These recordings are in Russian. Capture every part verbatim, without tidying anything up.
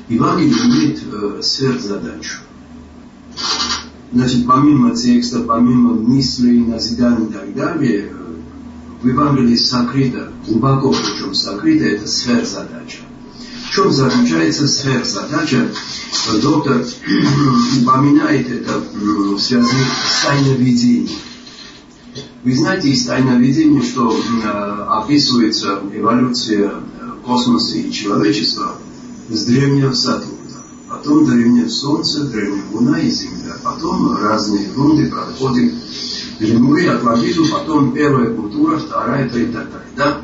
Евангелие имеет э, сверхзадачу. Значит, помимо текста, помимо мыслей, назиданий и так далее, в Евангелии сокрыто, глубоко причем сокрыто, это сверхзадача. В чем заключается сверхзадача? Доктор упоминает это в связи с тайновидением. Вы знаете из тайновидения, что описывается эволюция космоса и человечества с древнего Сатурна. Потом древнее Солнце, древняя Луна и Земля. Потом разные рунды проходят Лемуры, Атлантиду, потом первая культура, вторая, то и так далее. Да?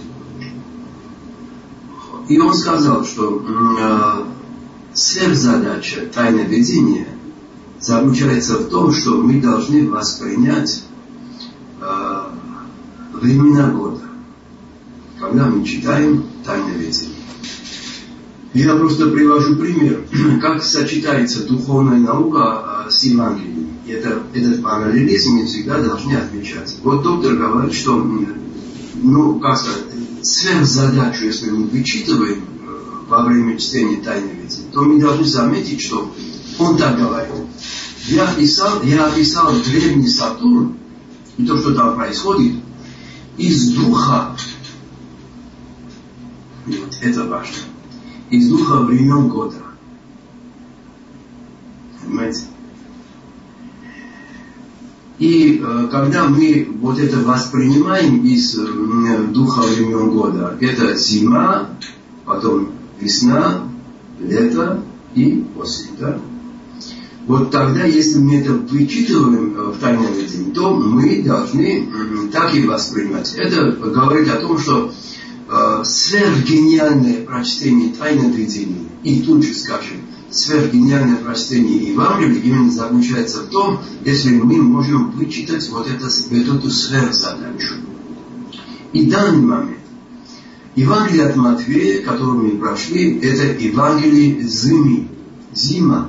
И он сказал, что э, сверхзадача тайновидения заключается в том, что мы должны воспринять э, времена года, когда мы читаем тайновидение. Я просто привожу пример, как сочетается духовная наука с Евангелием. Это, этот параллелизм мы всегда должны отмечать. Вот доктор говорит, что, ну, как сказать, сверхзадачу, если мы вычитываем во время чтения тайновидения, то мы должны заметить, что он так говорит. Я описал, я описал древний Сатурн и то, что там происходит, из духа, и вот это важно, из духа времен года. Понимаете? И э, когда мы вот это воспринимаем из э, духа времен года, это зима, потом весна, лето и осень. Да? Вот тогда, если мы это вычитываем в тайновидении, то мы должны э, так и воспринимать. Это говорит о том, что э, сверхгениальное прочтение тайновидения, и тут же скажем, сверхгениальное прочтение Евангелия именно заключается в том, если мы можем вычитать вот, это, вот эту сверхзадачу. И в данный момент Евангелие от Матфея, которое мы прошли, это Евангелие зимы, зима.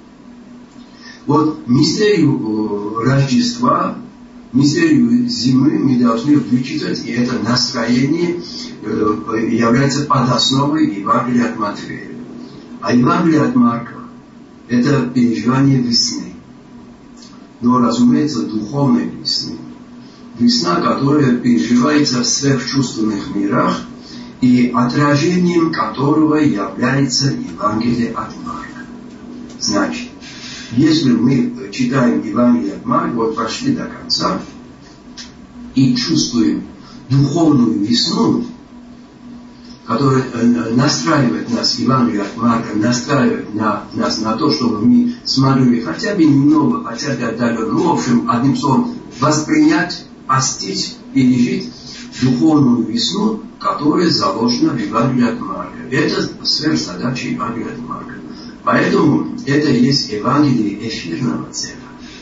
Вот мистерию Рождества, мистерию зимы мы должны вычитать, и это настроение является подосновой Евангелия от Матфея. А Евангелие от Марка – это переживание весны. Но, разумеется, духовной весны. Весна, которая переживается в сверхчувственных мирах, и отражением которого является Евангелие от Марка. Значит, если мы читаем Евангелие от Марка, вот прошли до конца, и чувствуем духовную весну, которая настраивает нас, Евангелие от Марка, настраивает на, нас на то, чтобы мы смогли хотя бы немного, хотя бы отдаленно, ну, в общем, одним словом, воспринять, постичь, пережить духовную весну, которая заложена в Евангелии от Марка. Это сверхзадача Евангелия от Марка. Поэтому это и есть Евангелие эфирного цеха.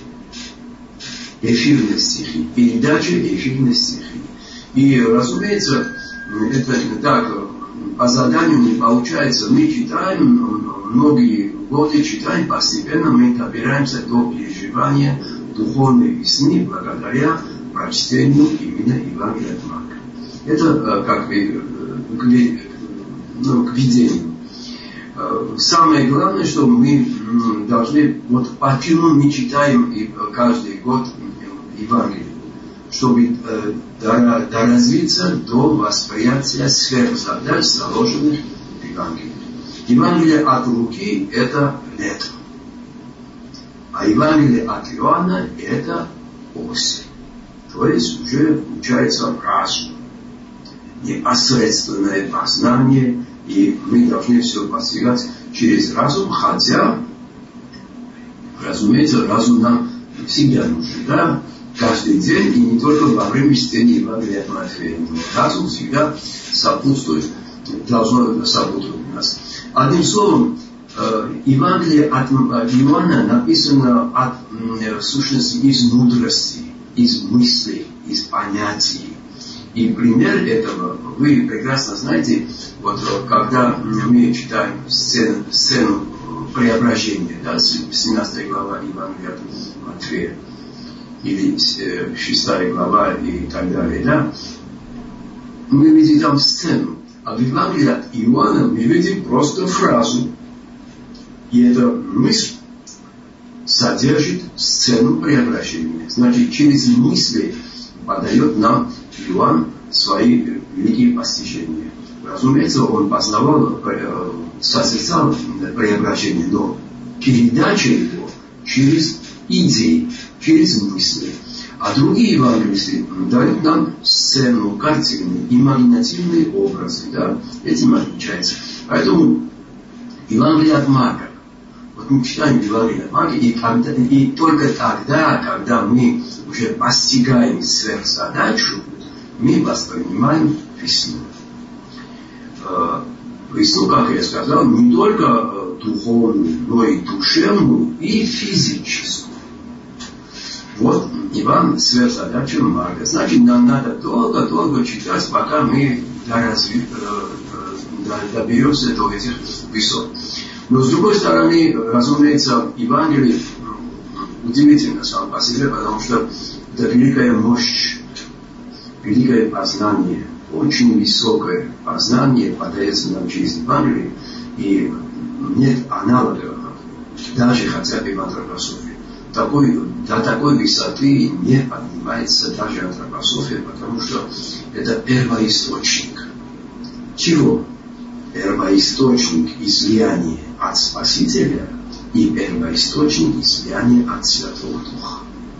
Эфирные стихи, передача эфирных стихий. И, разумеется, это так, по заданию не получается. Мы читаем, многие годы читаем, постепенно мы добираемся до переживания духовной весны благодаря прочтению именно Евангелия от Марка. Это как бы к, ну, к видению. Самое главное, что мы должны, вот почему мы читаем каждый год Евангелие, чтобы э, доразвиться до восприятия сверхзадач, заложенных в Евангелии. Евангелие от Луки – это лето. А Евангелие от Иоанна – это осень. То есть уже получается разум. Непосредственное познание, и мы должны все постигать через разум, хотя, разумеется, разум нам всегда нужен, да? Каждый день, и не только во время чтения Евангелия от Матфея. Разум всегда сопутствует, должно сопутствовать нас. Одним словом, Евангелие от Иоанна написано от, в сущности, из мудрости, из мыслей, из понятий. И пример этого вы прекрасно знаете, вот когда мы читаем сцену, сцену преображения, да, семнадцатая глава Евангелия от Матфея, или шестая глава и так далее, да, мы видим там сцену. А в Евангелии от Иоанна мы видим просто фразу, И эта мысль содержит сцену преображения. Значит, через мысли подает нам Иоанн свои великие постижения. Разумеется, он познавал, созерцал преображение, но передача его через идеи, через мысли. А другие евангелисты дают нам сцену, картины, имагинативные образы. Да? Этим отличается. Поэтому Евангелие от Марка. Вот мы читаем Евангелие от Марка, и, когда, и только тогда, когда мы уже постигаем сверхзадачу, мы воспринимаем весну. Весну, как я сказал, не только духовную, но и душевную, и физическую. Вот Иван сверхзадача Марка. Значит, нам надо долго-долго читать, пока мы доберемся до этих высот. Но с другой стороны, разумеется, Евангелие удивительно сам по себе, потому что это великая мощь, великое познание, очень высокое познание подается нам через Евангелие, и нет аналога, даже хотя бы в антропософии. Такой, до такой высоты не поднимается даже антропософия, потому что это первоисточник. Чего? Первоисточник излияния от Спасителя и первоисточник излияния от Святого Духа.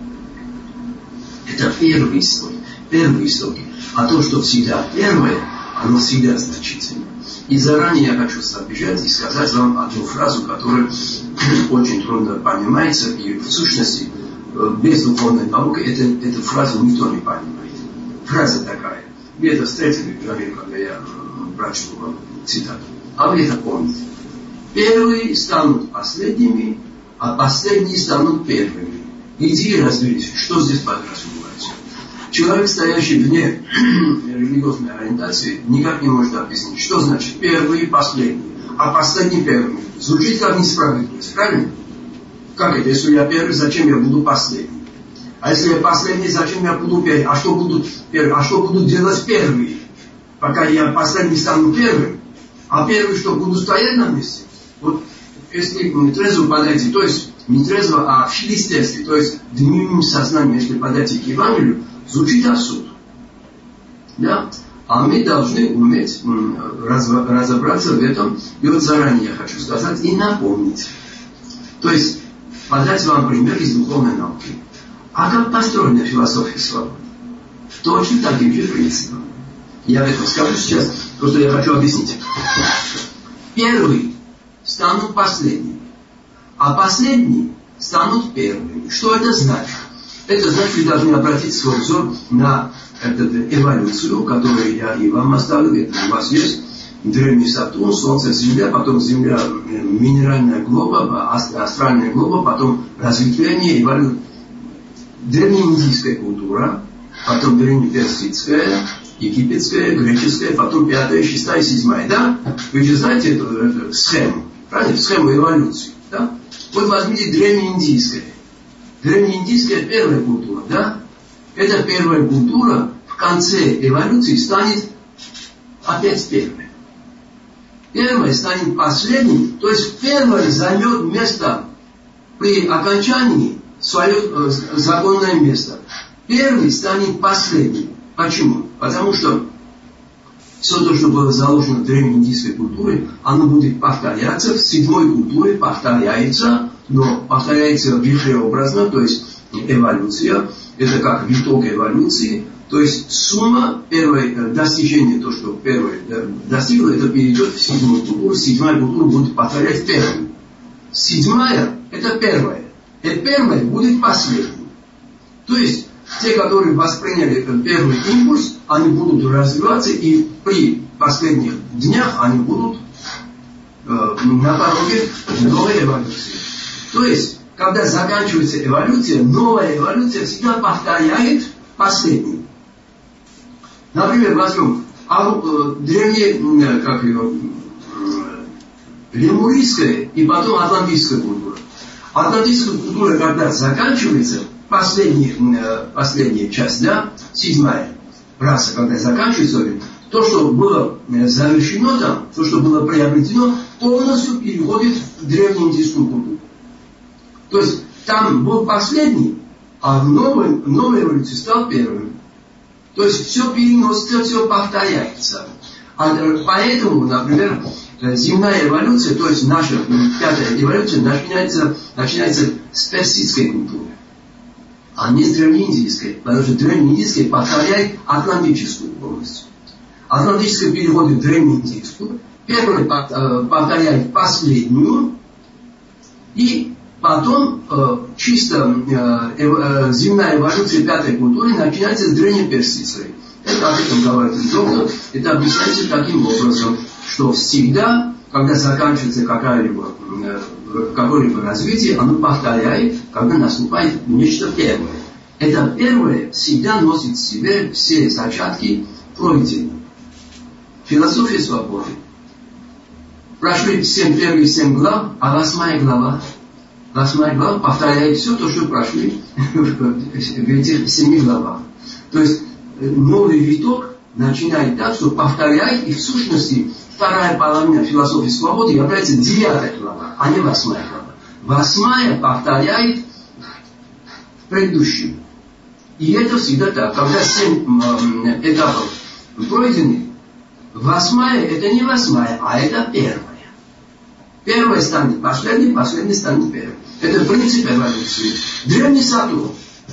Это первый источник. Первый источник. А то, что всегда первое, оно всегда значительно. И заранее я хочу забежать и сказать вам одну фразу, которая очень трудно понимается, и в сущности без духовной науки это, эту фразу никто не понимает. Фраза такая. Вы это встретили, когда я прочту вам цитату. А вы это помните. Первые станут последними, а последние станут первыми. Иди и разберись, что здесь подразумевается. Человек, стоящий вне религиозной ориентации, никак не может объяснить, что значит первый и последний, а последний первый. Звучит как несправедливость, правильно? Как это? Если я первый, зачем я буду последний? А если я последний, зачем я буду первый? А что будут, а что будут делать первые? Пока я последний стану первым, а первый что, буду стоять на месте? Вот если не трезво подойти, то есть не трезво, а филистерски, то есть дневным сознанием, если подойти к Евангелию, звучит абсурд. Да? А мы должны уметь разобраться в этом. И вот заранее я хочу сказать и напомнить. То есть подать вам пример из духовной науки. А как построена философия свободы? Точно таким же принципом. Я это скажу сейчас, просто я хочу объяснить. Первые станут последними, а последние станут первыми. Что это значит? Это значит, вы должны обратить свой взор на эту эволюцию, которую я и вам оставил. Это у вас есть древний Сатурн, Солнце, Земля, потом Земля, минеральная глоба, астральная глоба, потом разветвление, эволюция. Древнеиндийская культура, потом древнеперсидская, египетская, греческая, потом пятая, шестая, седьмая. Да? Вы же знаете эту, эту схему, правильно? Схему эволюции. Да? Вот возьмите древнеиндийская. Древнеиндийская первая культура, да? Эта первая культура в конце эволюции станет опять первой. Первая станет последней, то есть первая займет место при окончании свое э, законное место. Первый станет последним. Почему? Потому что все то, что было заложено в древнеиндийской культуре, оно будет повторяться, в седьмой культуре повторяется, но повторяется вихреобразно, то есть эволюция, это как виток эволюции, то есть сумма, первое достижение, то, что первое достигло, это перейдет в седьмую культуру, седьмая культура будет повторять первую. Седьмая, это первая, и первая будет последней. То есть, те, которые восприняли первый импульс, они будут развиваться, и при последних днях они будут э, на пороге новой эволюции. То есть, когда заканчивается эволюция, новая эволюция всегда повторяет последнюю. Например, возьмем а, э, древнее, как его, э, лемурийская и потом атлантическая культура. Атлантическая культура, когда заканчивается, последняя, последняя часть, да, седьмая раса, когда заканчивается, то, что было завершено там, то, что было приобретено, полностью переходит в древнеиндийскую культуру. То есть там был последний, а в новой, в новой эволюции стал первым. То есть все переносится, все повторяется. А поэтому, например, земная эволюция, то есть наша пятая эволюция, начинается, начинается с персидской культуры, а не с древнеиндийской, потому что древнеиндийская повторяет атлантическую полностью. Атлантическая переходит в древнеиндийскую, первая повторяет последнюю, и потом э, чисто э, э, земная эволюция пятой культуры начинается с древнеперсидской. Это об этом говорит доктор. Это объясняется таким образом, что всегда, когда заканчивается какое-либо, э, какое-либо развитие, оно повторяет, когда наступает нечто первое. Это первое всегда носит в себе все зачатки пройденного. Философия свободы. Прошли семь первых семь глав, а восьмая глава. Восьмая глава повторяет все то, что прошли в этих семи главах. То есть новый виток начинает так, что повторяет, и в сущности вторая половина философии свободы является девятая глава, а не восьмая глава. Восьмая повторяет предыдущую. И это всегда так. Когда семь этапов пройдены, восьмая это не восьмая, а это первая. Первая станет последней, последняя станет первой. Это принцип эволюции. Древний Сатурн,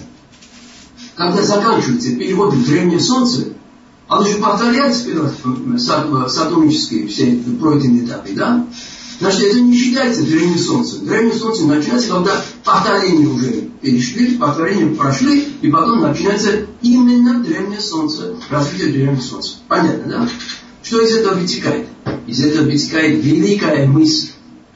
когда заканчивается переход в древнее Солнце, оно же повторяется сатурнические все пройденные этапы, да? Значит, это не считается древним Солнцем. Древнее Солнце начинается, когда повторения уже перешли, повторения прошли, и потом начинается именно древнее Солнце, развитие древнего Солнца. Понятно, да? Что из этого вытекает? Из этого вытекает великая мысль.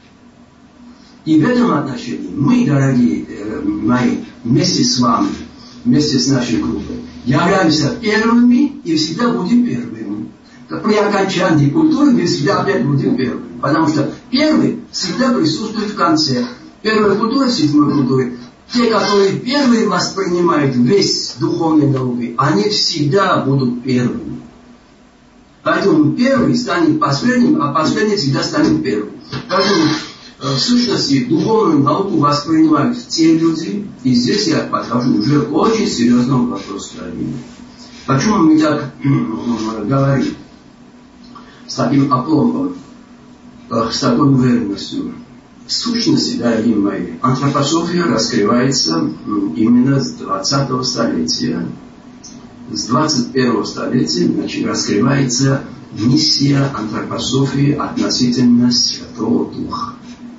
И в этом отношении мы, дорогие мои, вместе с вами, вместе с нашей группой, являемся первыми и всегда будем первыми. При окончании культуры мы всегда опять будем первыми. Потому что первый всегда присутствует в конце. Первая культура, седьмой культуры. Те, которые первые воспринимают весь духовный науки, они всегда будут первыми. Поэтому первый станет последним, а последний всегда станет первым. Поэтому в сущности духовную науку воспринимают те люди, и здесь я подхожу уже к очень серьезному вопросу. Почему мы так говорим с таким опломбом, с такой уверенностью? В сущности, дорогие мои, антропософия раскрывается именно с двадцатого столетия. С двадцать первого столетия, значит, раскрывается миссия антропософии относительно Святого Духа.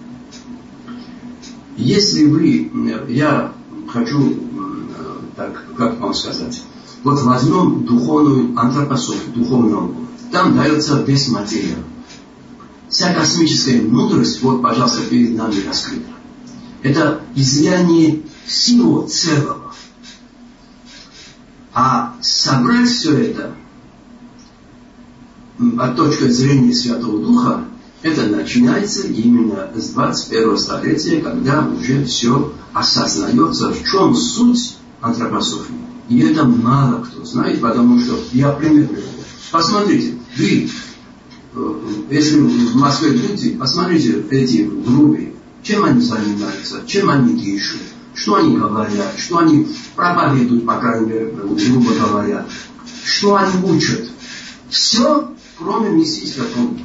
Если вы, я хочу, так, как вам сказать, вот возьмем духовную антропософию, духовную науку, там дается весь материал. Вся космическая мудрость, вот, пожалуйста, перед нами раскрыта. Это излияние всего целого. А собрать все это от точки зрения Святого Духа, это начинается именно с двадцать первого столетия, когда уже все осознается, в чем суть антропософии. И это мало кто знает, потому что я пример приведу. Посмотрите, вы, если в Москве будете, посмотрите эти группы, чем они занимаются, чем они дышат, что они говорят, что они проповедуют, по крайней мере, грубо говоря, что они учат. Все, кроме мессийского пункта.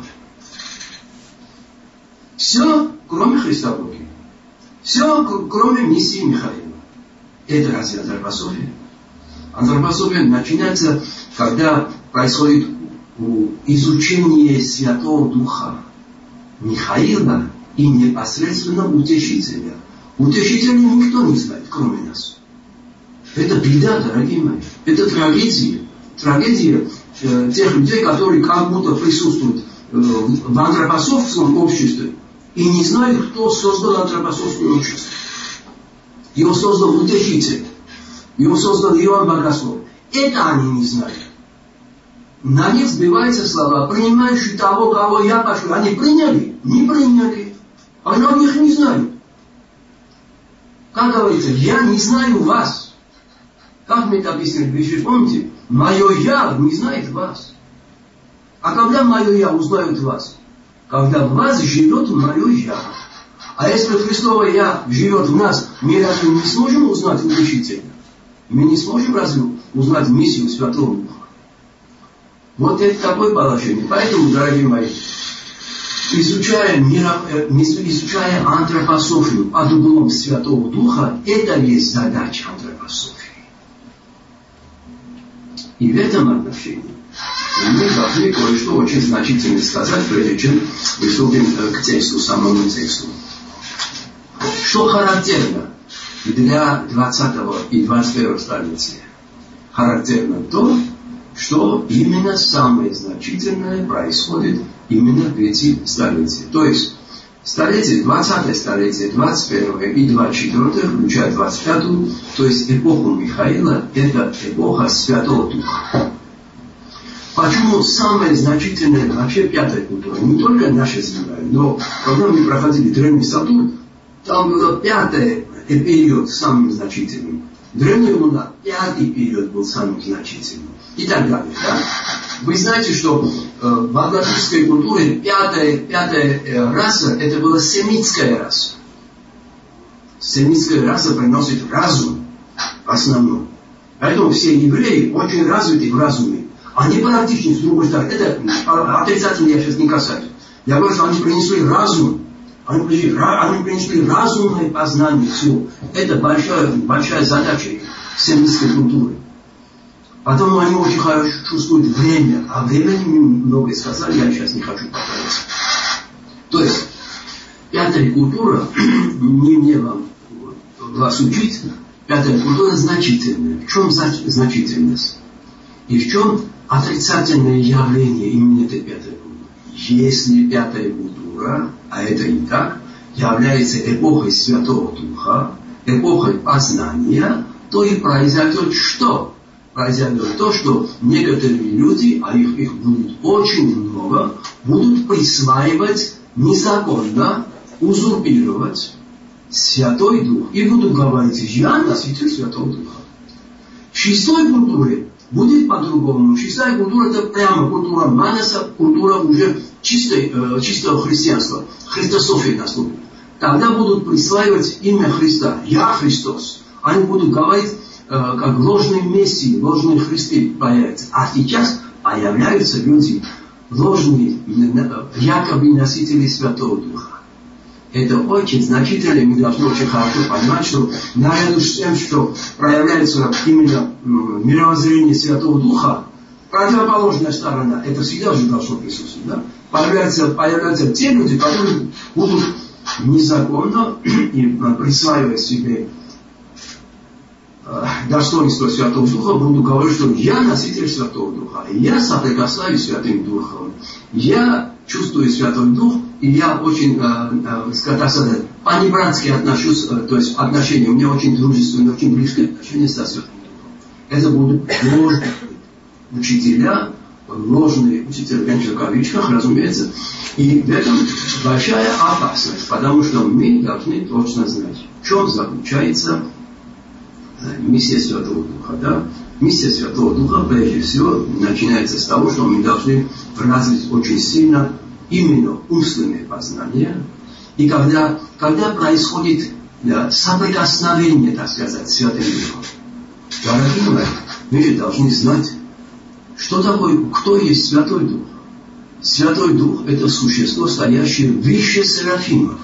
Все, кроме Христологии. Все, кроме миссии Михаила. Это разве антропософия? Антропософия начинается, когда происходит изучение Святого Духа Михаила и непосредственно Утешителя. Утешителя никто не знает, кроме нас. Это беда, дорогие мои. Это трагедия. Трагедия э, тех людей, которые как будто присутствуют э, в антропософском обществе и не знают, кто создал антропософское общество. Его создал Утешитель. Его создал Иоанн Богослов. Это они не знают. На них сбиваются слова, принимающие того, кого я пошлю. Они приняли? Не приняли. Они о них не знают. Как говорится, я не знаю вас. Как мы это объяснили? Вы же помните? Мое я не знает вас. А когда мое «я» узнают вас? Когда в вас живет мое «я». А если Христово «я» живет в нас, мы разве не сможем узнать Учителя? Мы не сможем разве узнать миссию Святого Духа? Вот это такое положение. Поэтому, дорогие мои, изучая, миро, изучая антропософию под углом Святого Духа, это есть задача антропософии. И в этом отношении мы должны кое-что очень значительное сказать, прежде чем приступим к тексту, самому тексту. Что характерно для двадцатого и двадцать первого столетия? Характерно то, что именно самое значительное происходит именно в эти столетия. То есть столетие, двадцатое столетие, двадцать первое и двадцать четвёртое, включая двадцать пятую, то есть эпоху Михаила, это эпоха Святого Духа. Почему самая значительная вообще пятая культура? Не только наша земля, но когда мы проходили Древний Сатурн, там было пятый период самым значительным. Древняя Луна, пятый период был самым значительным. И так далее. Да? Вы знаете, что э, в алгоритмической культуре пятая, пятая э, раса, это была семитская раса. Семитская раса приносит разум в основном. Поэтому все евреи очень развиты в разуме. Они практичны, с другой стороны. Это отрицательно я сейчас не касаюсь. Я говорю, что они принесли разум. Они принесли, они принесли разумное познание. Все. Это большая, большая задача семитской культуры. Потом они очень хорошо чувствуют время. А времени многое сказали, я сейчас не хочу повторяться. То есть, пятая культура, не мне вам вас учить, пятая культура значительная. В чем значительность? И в чем отрицательное явление именно этой пятой культуры? Если пятая культура, а это и так, является эпохой Святого Духа, эпохой познания, то и произойдет что? Произойдет то, что некоторые люди, а их, их будет очень много, будут присваивать незаконно, узурпировать Святой Дух. И будут говорить, я носитель Святого Духа. В шестой культуре будет по-другому. Шестая культура это прямо культура манаса, культура уже чистой, э, чистого христианства. Христософия наступит. Тогда будут присваивать имя Христа. Я Христос. Они будут говорить, э, как ложные мессии, ложные Христы появятся. А сейчас появляются люди, ложные, якобы носители Святого Духа. Это очень значительно, и мы должны очень хорошо понимать, что наряду с тем, что проявляется именно мировоззрение Святого Духа, противоположная сторона, это всегда же должно присутствовать. Да? Появляются, появляются те люди, которые будут незаконно и присваивать себе достоинство Святого Духа, будут говорить, что я носитель Святого Духа, я соприкасаюсь с Святым Духом, я чувствую Святой Дух, и я очень, э, э, сказать, по-небратски отношусь, э, то есть отношения, у меня очень дружественные, очень близкие отношения со Святым Духом. Это будут ложные учителя, ложные учителя, конечно, в кавычках, разумеется, и в этом большая опасность, потому что мы должны точно знать, в чем заключается э, миссия Святого Духа. Да? Миссия Святого Духа, прежде всего, начинается с того, что мы должны развить очень сильно именно умственное познание. И когда, когда происходит да, соприкосновение, так сказать, Святым Духом, дорогие мои, мы же должны знать, что такое, кто есть Святой Дух. Святой Дух – это существо, стоящее выше серафимов.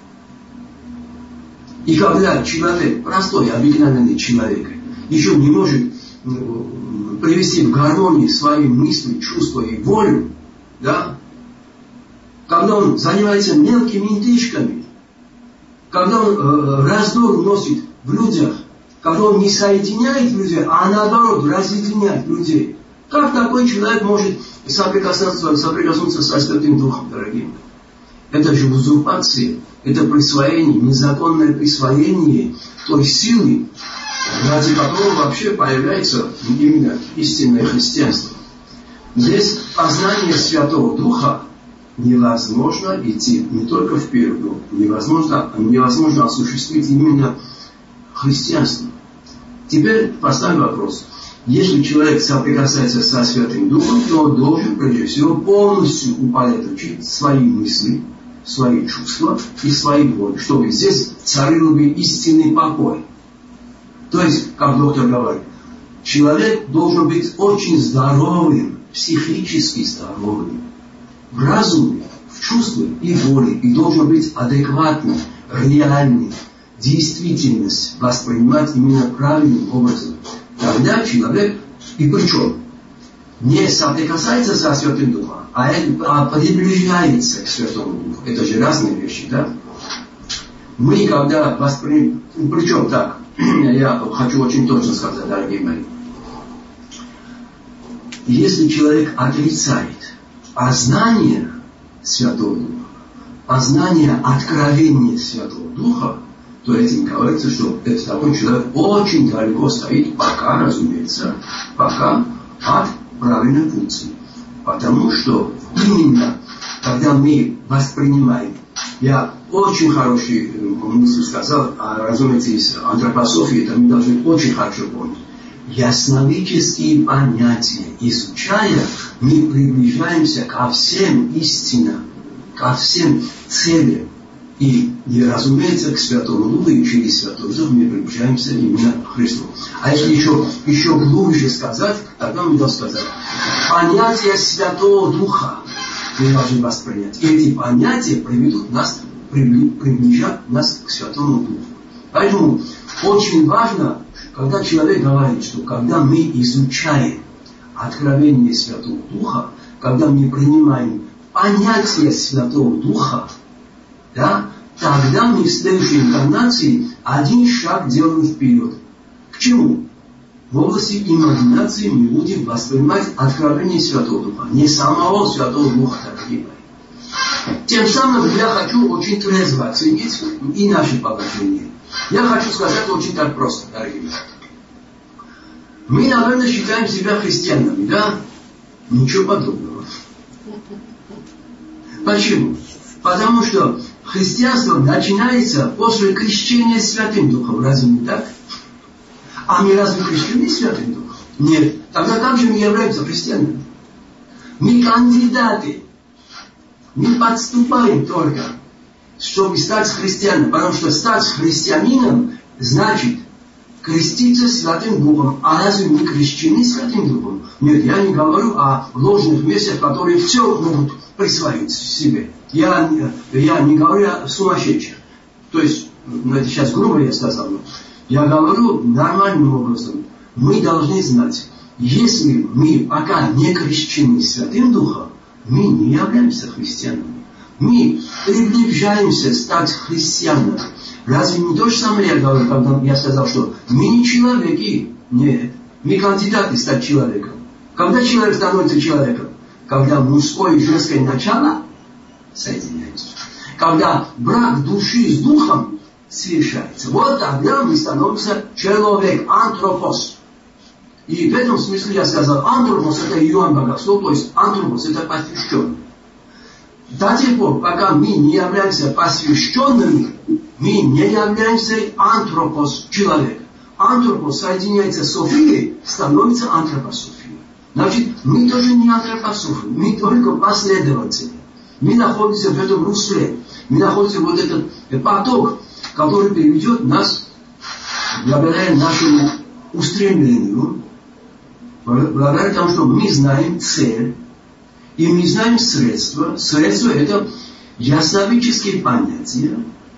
И когда человек, простой, обыкновенный человек, еще не может привести в гармонию свои мысли, чувства и волю, да, когда он занимается мелкими интрижками, когда он э, раздор вносит в людях, когда он не соединяет людей, а наоборот разъединяет людей, как такой человек может соприкоснуться, соприкоснуться со Святым Духом, дорогие? Это же узурпация, это присвоение, незаконное присвоение той силы, ради которого вообще появляется именно истинное христианство. Здесь познание Святого Духа невозможно идти не только вперед, но невозможно, невозможно осуществить именно христианство. Теперь поставим вопрос. Если человек соприкасается со Святым Духом, то он должен, прежде всего, полностью упорядочить свои мысли, свои чувства и свои воли, чтобы здесь царил бы истинный покой. То есть, как доктор говорит, человек должен быть очень здоровым, психически здоровым, в разуме, в чувстве и воле, и должен быть адекватным, реальным, действительность воспринимать именно правильным образом. Тогда человек, и причем, не соприкасается со Святым Духом, а, а приближается к Святому Духу. Это же разные вещи, да? Мы, когда воспринимаем, причем так, я хочу очень точно сказать, дорогие мои, если человек отрицает познание Святого Духа, познание откровения Святого Духа, то этим говорится, что это такой человек очень далеко стоит, пока, разумеется, пока от правильного пути. Потому что именно, когда мы воспринимаем, я очень хорошую мысль сказал, а, разумеется, из антропософии, это мы должны очень хорошо помнить. Ясновидческие понятия изучая, мы приближаемся ко всем истинам, ко всем целям. И, и, разумеется, к Святому Духу, и через Святой Дух мы приближаемся именно к Христу. А если еще, еще глубже сказать, тогда мы должны сказать, понятия Святого Духа мы должны воспринять. И эти понятия приведут нас, приближат нас к Святому Духу. Поэтому очень важно, когда человек говорит, что когда мы изучаем откровение Святого Духа, когда мы принимаем понятие Святого Духа, да, тогда мы в следующей инкарнации один шаг делаем вперед. К чему? В области имагинации мы будем воспринимать откровение Святого Духа, не самого Святого Духа, дорогие мои. Тем самым я хочу очень трезво оценить и наше положение. Я хочу сказать очень так просто, дорогие мои. Мы, наверное, считаем себя христианами, да? Ничего подобного. Почему? Потому что христианство начинается после крещения Святым Духом. Разве не так? А мы разве крещены Святым Духом? Нет. Тогда как же мы являемся христианами? Мы кандидаты. Мы подступаем только, чтобы стать христианином. Потому что стать христианином значит креститься Святым Духом. А разве мы крещены Святым Духом? Нет, я не говорю о ложных мессиях, которые все могут присвоить себе. Я, я не говорю о сумасшедших. То есть, ну, это сейчас грубо я сказал, но я говорю нормальным образом. Мы должны знать, если мы пока не крещены Святым Духом, мы не являемся христианами. Мы приближаемся стать христианами. Разве не то же самое я говорю, когда я сказал, что мы не человеки? Нет. Мы кандидаты стать человеком. Когда человек становится человеком? Когда мужское и женское начало соединяются. Когда брак души с духом совершается. Вот тогда мы становимся человек, антропос. И в этом смысле я сказал, антропос это Иоанн Богослов, то есть антропос это посвященный. До тех пор, пока мы не являемся посвященными, мы не являемся антропос, человек. Антропос соединяется с Софией, становится антропософией. Значит, мы тоже не антропософы, мы только последователи. Мы находимся в этом русле. Мы находимся в вот этот поток, который приведет нас, благодаря нашему устремлению, благодаря тому, что мы знаем цель, и мы знаем средства. Средства это ясновидческие понятия.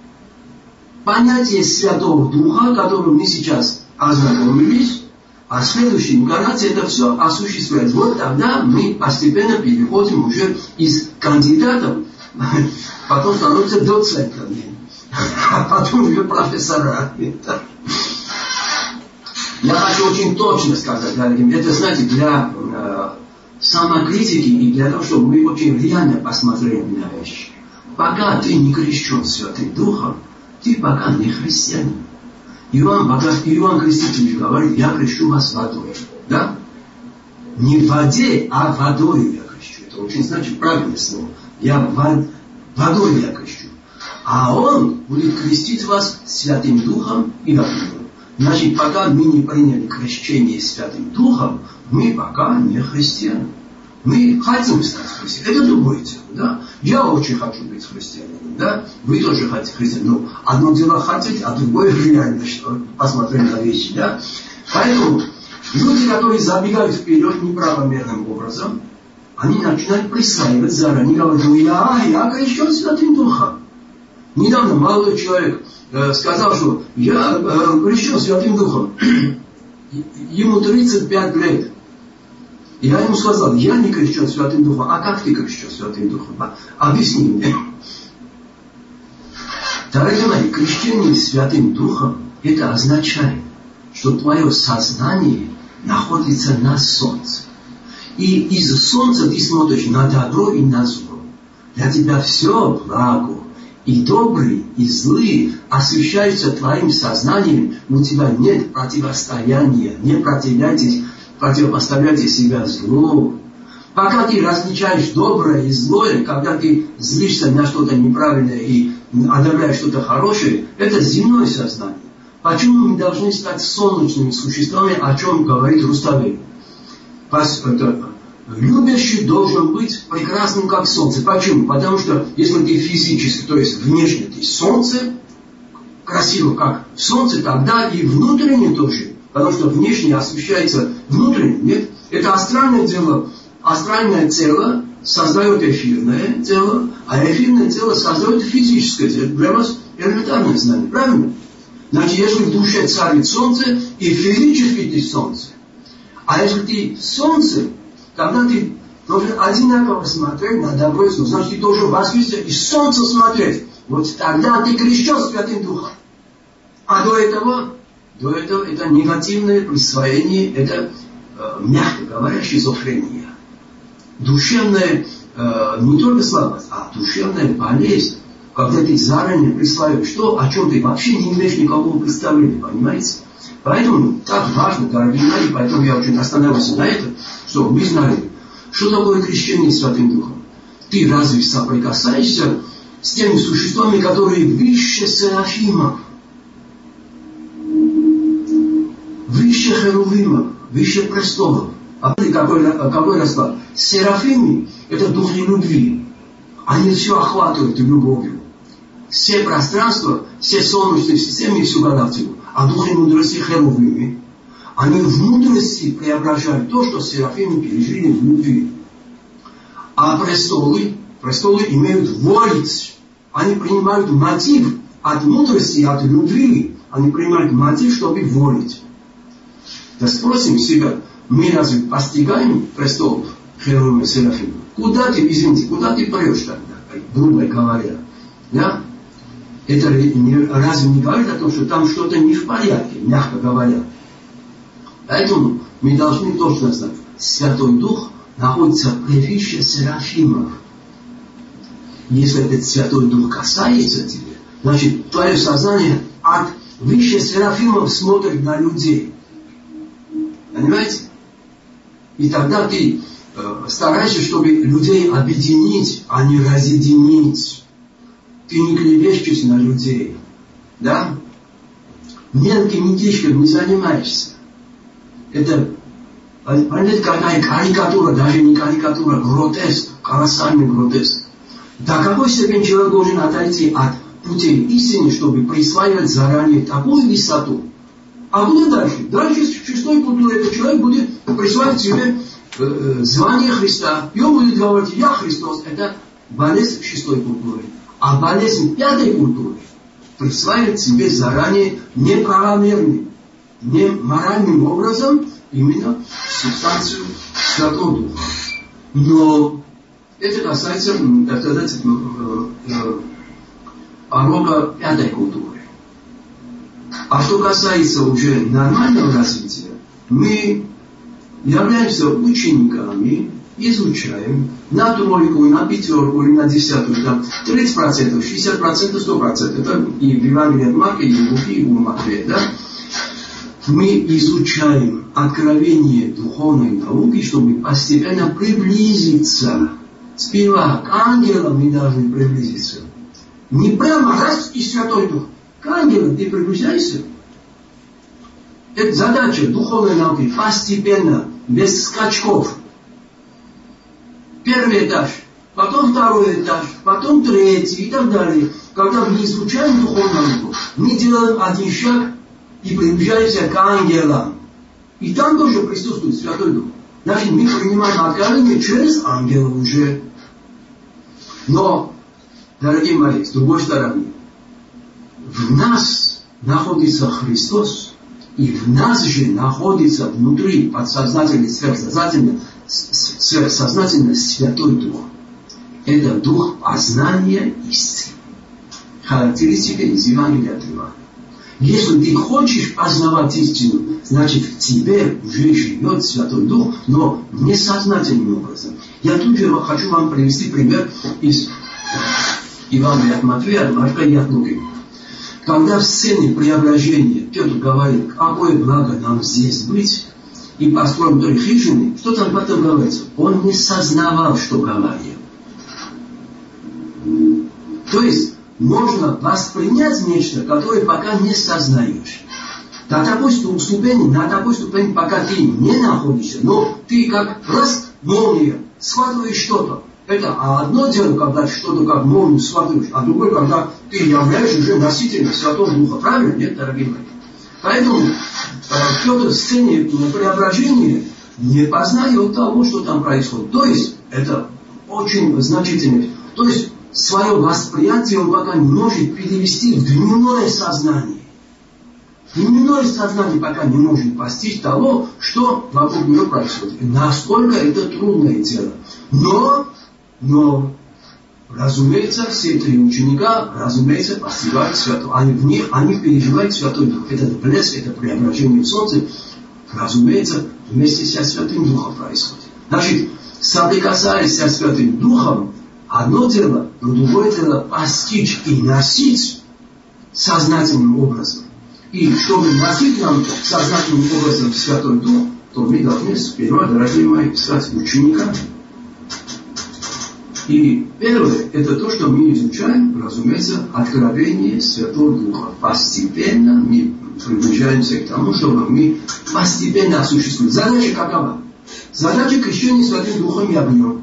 Понятие Святого Духа, которым мы сейчас ознакомились, а следующей инкарнации это все осуществляется. Вот тогда мы постепенно переходим уже из кандидатов, потом становимся доцентами, а потом уже профессорами. Я хочу очень точно сказать, дорогие, это, знаете, для э, самокритики и для того, чтобы мы очень реально посмотрели на вещи. Пока ты не крещен Святым Духом, ты пока не христианин. Иоанн, Иоанн Креститель говорит, я крещу вас водой. Да? Не в воде, а водой я крещу. Это очень значит правильное слово. Я вод, водой я крещу. А он будет крестить вас Святым Духом и огнем. Значит, пока мы не приняли крещение Святым Духом, мы пока не христиане. Мы хотим стать христианами. Это другое дело. Да? Я очень хочу быть христианином. Да? Вы тоже хотите христианином. Но одно дело хотеть, а другое реально, что посмотреть на вещи. Да? Поэтому люди, которые забегают вперед неправомерным образом, они начинают присваивать заранее. Говорят, ну я, я крещен Святым Духом. Недавно молодой человек э, сказал, что я э, крещен Святым Духом. Ему тридцать пять лет. Я ему сказал, я не крещен Святым Духом. А как ты крещен Святым Духом? А, объясни мне. Дорогие мои, крещение Святым Духом, это означает, что твое сознание находится на солнце. И из солнца ты смотришь на добро и на зло. Для тебя все благо. И добрые, и злые освещаются твоим сознанием. У тебя нет противостояния. Не противляйтесь, противопоставляйте себя злу. Пока ты различаешь доброе и злое, когда ты злишься на что-то неправильное и одобряешь что-то хорошее, это земное сознание. Почему мы должны стать солнечными существами, о чем говорит Руставель? Любящий должен быть прекрасным, как солнце. Почему? Потому что если ты физически, то есть внешне ты солнце, красиво как солнце, тогда и внутренне тоже. Потому что внешне освещается внутренне. Нет? Это астральное тело. Астральное тело создает эфирное тело, а эфирное тело создает физическое тело. Для вас элементарное знание. Правильно? Значит, если в душе царит солнце, и физически ты солнце. А если ты солнце, тогда ты должен одинаково смотреть на добро и зло. Значит, ты должен возвыситься и солнце смотреть. Вот тогда ты крещен Святым Духом. А до этого, до этого это негативное присвоение, это, э, мягко говоря, шизофрения. Душевная, э, не только слабость, а душевная болезнь. Когда ты заранее присваиваешь то, о чем ты вообще не имеешь никакого представления, понимаете? Поэтому так важно, дорогие мои, поэтому я очень останавливался на этом, чтобы мы знали, что такое крещение Святым Духом. Ты разве соприкасаешься с теми существами, которые выше серафимов, выше херувимов, выше престолов? А какой, какой расклад? Серафимы – это духи любви. Они все охватывают любовью. Все пространства, все солнечные системы и всю галактику. А духи мудрости херувимы, они в мудрости преображают то, что серафимы пережили в любви. А престолы, престолы имеют волить. Они принимают мотив от мудрости, от любви. Они принимают мотив, чтобы волить. Да спросим себя, мы разве постигаем престолов херувимов и серафимов? Куда ты, извините, куда ты прешь тогда, грубо говоря? Да? Это разве не говорит о том, что там что-то не в порядке, мягко говоря? Поэтому мы должны точно знать, Святой Дух находится превыше серафимов. Если этот Святой Дух касается тебя, значит, твое сознание от выше серафимов смотрит на людей. Понимаете? И тогда ты э, стараешься, чтобы людей объединить, а не разъединить. Ты не клевещешься на людей. Да? Мелким детишкам не занимаешься. Это, понимаете, какая карикатура, даже не карикатура, гротеск, колоссальный гротеск. До какой степени человек должен отойти от путей истины, чтобы присваивать заранее такую высоту? А куда дальше? Дальше в шестой культуре этот человек будет присваивать себе э, звание Христа. И он будет говорить, я Христос. Это болезнь шестой культуры. А болезнь пятой культуры присваивает себе заранее неправомерным, неморальным образом именно субстанцию Святого Духа. Но это касается, так сказать, порога пятой культуры. А что касается уже нормального развития, мы являемся учениками, изучаем на тройку, на пятерку или на десятую, там, тридцать процентов, шестьдесят процентов, сто процентов. Это и в Евангелии от Марка, и в Луки, и в Матфея. Да? Мы изучаем откровение духовной науки, чтобы постепенно приблизиться. Сперва к ангелам мы должны приблизиться. Не прямо раз и Святой Дух. К ангелам ты приближаешься. Это задача духовной науки постепенно, без скачков. Первый этаж, потом второй этаж, потом третий и так далее. Когда мы изучаем духовную науку, мы делаем один шаг и приближаемся к ангелам. И там тоже присутствует Святой Дух. Значит, мы принимаем откровение через ангелов уже. Но, дорогие мои, с другой стороны, в нас находится Христос, и в нас же находится внутри, подсознательно, сверхсознательно, сверхсознательно Святой Дух. Это Дух познания истины. Характеристика из Евангелия от Иоанна. Если ты хочешь познавать истину, значит в тебе уже живет Святой Дух, но несознательным образом. Я тут же хочу вам привести пример из Евангелия от Матфея, от Марка и от Луки. Когда в сцене преображения Петр говорит, какое благо нам здесь быть, и построим той хижины, что там в этом говорится? Он не сознавал, что говорил. То есть, можно воспринять нечто, которое пока не сознаешь. До такой ступени, на такой ступени, пока ты не находишься, но ты как раз молния, схватываешь что-то. Это одно дело, когда ты что-то как молнию схватываешь, а другое, когда ты являешься уже носителем Святого Духа. Правильно? Нет, дорогие мои? Поэтому Петр в сцене преображения не познает того, что там происходит. То есть, это очень значительно. То есть, свое восприятие он пока не может перевести в дневное сознание. Дневное сознание пока не может постичь того, что вокруг него происходит. И насколько это трудное дело. Но, но, разумеется, все три ученика, разумеется, постигают Святой. Они в них, они переживают Святой Дух. Этот блеск, это преображение в солнце, разумеется, вместе со Святым Духом происходит. Значит, соприкасаясь со Святым Духом, одно дело, но другое дело постичь и носить сознательным образом. И чтобы носить нам сознательным образом Святой Дух, то мы должны сперва, дорогие мои, стать учениками. И первое, это то, что мы изучаем, разумеется, откровение Святого Духа. Постепенно мы приближаемся к тому, чтобы мы постепенно осуществили. Задача какова? Задача крещения Святым Духом и огнем.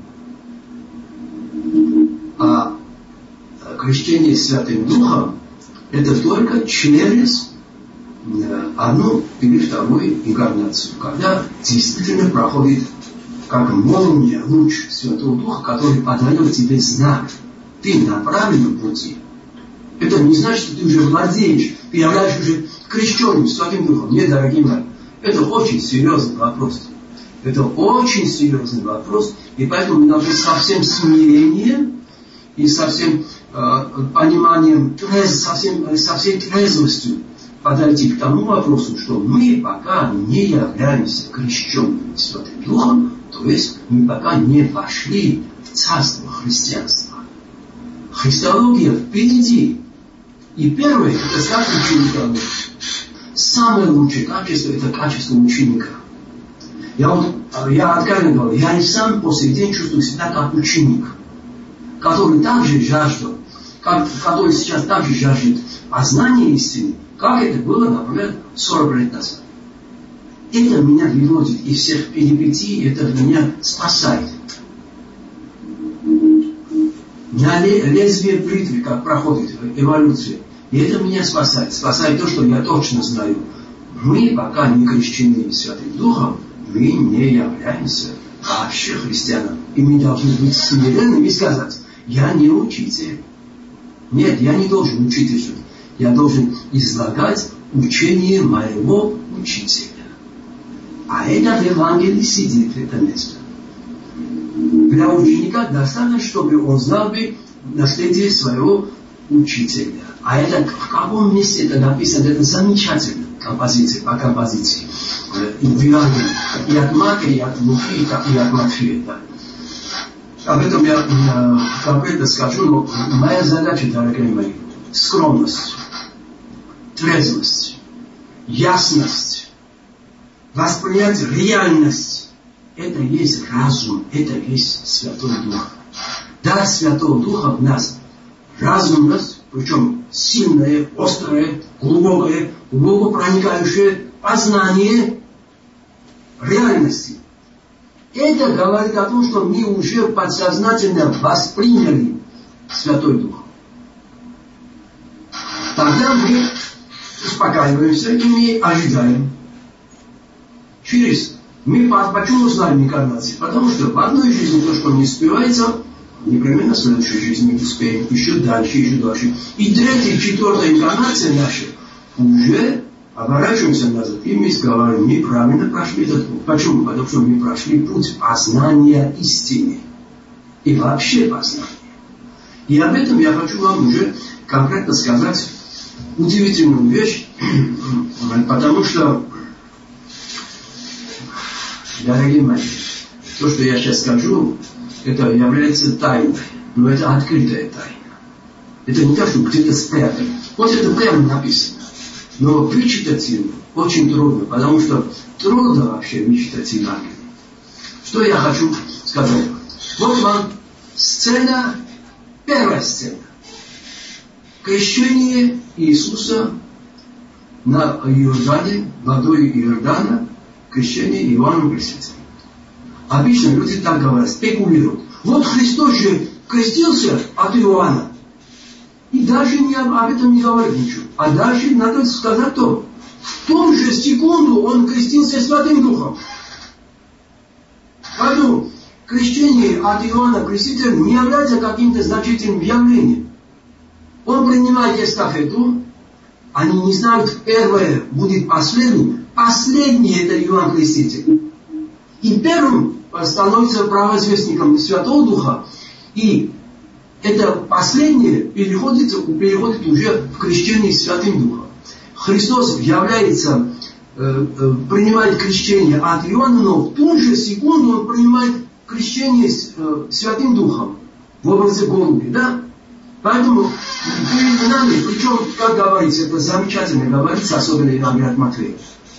А крещение Святым Духом это только через одну или вторую инкарнацию, когда действительно проходит как молния луч Святого Духа, который подает тебе знак. Ты на правильном пути. Это не значит, что ты уже владеешь, ты являешься уже крещенным Святым Духом. Нет, дорогие мои, это очень серьезный вопрос. Это очень серьезный вопрос, и поэтому мы должны со всем смирением и со всем э, пониманием, трез, со, всем, со всей трезвостью подойти к тому вопросу, что мы пока не являемся крещенными Святым Духом, то есть мы пока не вошли в царство христианства. Христология впереди. И первое, это стать учеником. Самое лучшее качество, это качество ученика. Я, вот, я откровенно говорю, я и сам по сей день чувствую себя как ученик, который также жаждет, как, который сейчас также жаждет познания истины, как это было, например, сорок лет назад. Это меня выводит из всех перипетий, это меня спасает. На лезвие бритвы, как проходит эволюция, и это меня спасает. Спасает то, что я точно знаю. Мы пока не крещены Святым Духом, мы не являемся вообще христианами. И мы должны быть смиренными и сказать, я не учитель. Нет, я не должен учить. Я должен излагать учение моего учителя. А это в Евангелии сидит, это место. Для ученика достаточно, чтобы он знал бы наследие своего учителя. А это в каком месте это написано, это замечательно. Композиция по композиции. И в Евангелии. И от Марка, и от Луки, и от Матфея. Да. Об этом я э, конкретно скажу, но моя задача, дорогие мои, скромность, трезвость, ясность, восприятие, реальность. Это есть разум, это есть Святой Дух. Дар Святого Духа в нас разумность, причем сильная, острая, глубокая, глубоко проникающая познание реальности. Это говорит о том, что мы уже подсознательно восприняли Святой Дух. Тогда мы успокаиваемся и мы ожидаем. Через мы почему знаем инкарнации? Потому что в одной жизни то, что не успевается, непременно в следующей жизни мы успеем еще дальше, еще дальше. И третья, четвертая инкарнация наша уже оборачиваемся назад, и мы говорим, мы правильно прошли этот путь. Почему? Потому что мы прошли путь познания истины. И вообще познания. И об этом я хочу вам уже конкретно сказать удивительную вещь, потому что, дорогие мои, то, что я сейчас скажу, это является тайной, но это открытая тайна. Это не так, что где-то спрятано. Вот это прямо написано. Но вычитать его очень трудно, потому что трудно вообще вычитать Евангелие. Что я хочу сказать? Вот вам сцена, первая сцена. Крещение Иисуса на Иордане, водой Иордана, крещение Иоанном Крестителем. Обычно люди так говорят, спекулируют. Вот Христос же крестился от Иоанна. И даже не об, об этом не говорит ничего. А дальше надо сказать то. В том же секунду он крестился Святым Духом. Поэтому крещение от Иоанна Крестителя не является каким-то значительным явлением. Он принимает эстафету. Они не знают, первое будет последним. Последний это Иоанн Креститель. И первым становится правозвестником Святого Духа. И это последнее переходит, переходит уже в крещение Святым Духом. Христос является, э, э, принимает крещение от Иоанна, но в ту же секунду он принимает крещение с, э, Святым Духом в образе голуби, да? Поэтому перед нами, причем, как говорится, это замечательно говорится, особенно Евангелие от Матфея,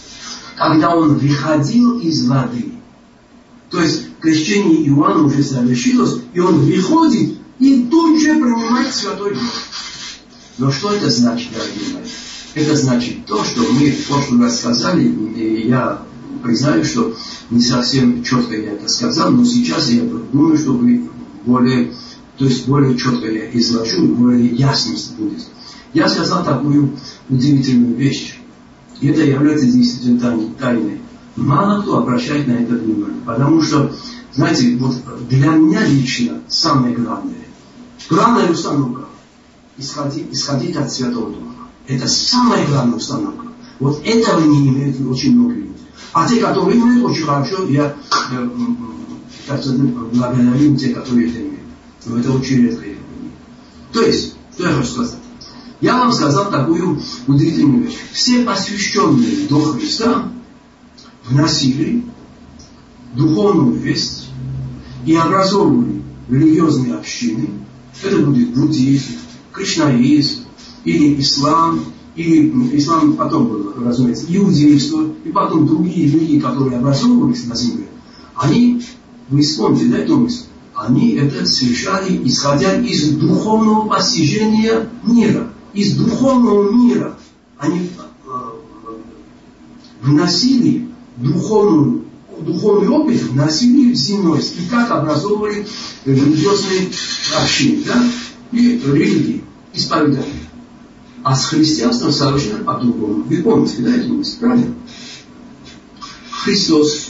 когда он выходил из воды. То есть крещение Иоанна уже завершилось, и он выходит и тут же принимает Святой Дух. Но что это значит, дорогие мои? Это значит то, что мы в прошлый раз сказали, и я признаю, что не совсем четко я это сказал, но сейчас я думаю, что вы более, то есть более четко я изложу, более ясность будет. Я сказал такую удивительную вещь. И это является действительно тайной. Мало кто обращает на это внимание. Потому что, знаете, вот для меня лично самое главное, главная установка исходить, исходить от Святого Духа. Это самая главная установка. Вот этого не имеют очень много людей. А те, которые имеют, очень хорошо, я э, так сказать, благодарю те, которые это имеют. Но это очень редко. То есть, что я хочу сказать? Я вам сказал такую удивительную вещь. Все посвященные до Христа вносили духовную весть и образовывали религиозные общины. Это будет буддизм, кришнаизм, или ислам, или ислам потом был, разумеется, иудейство, и потом другие религии, которые образовывались на земле. Они, вы вспомните, да, эту мысль, они это совершали, исходя из духовного постижения мира, из духовного мира. Они э, вносили духовную, духовный опыт, вносили в земной, и так образовывали религиозные общины, да, и религии, исповедания. А с христианством совершенно по-другому. Вы помните, да, эту мысль, правильно? Христос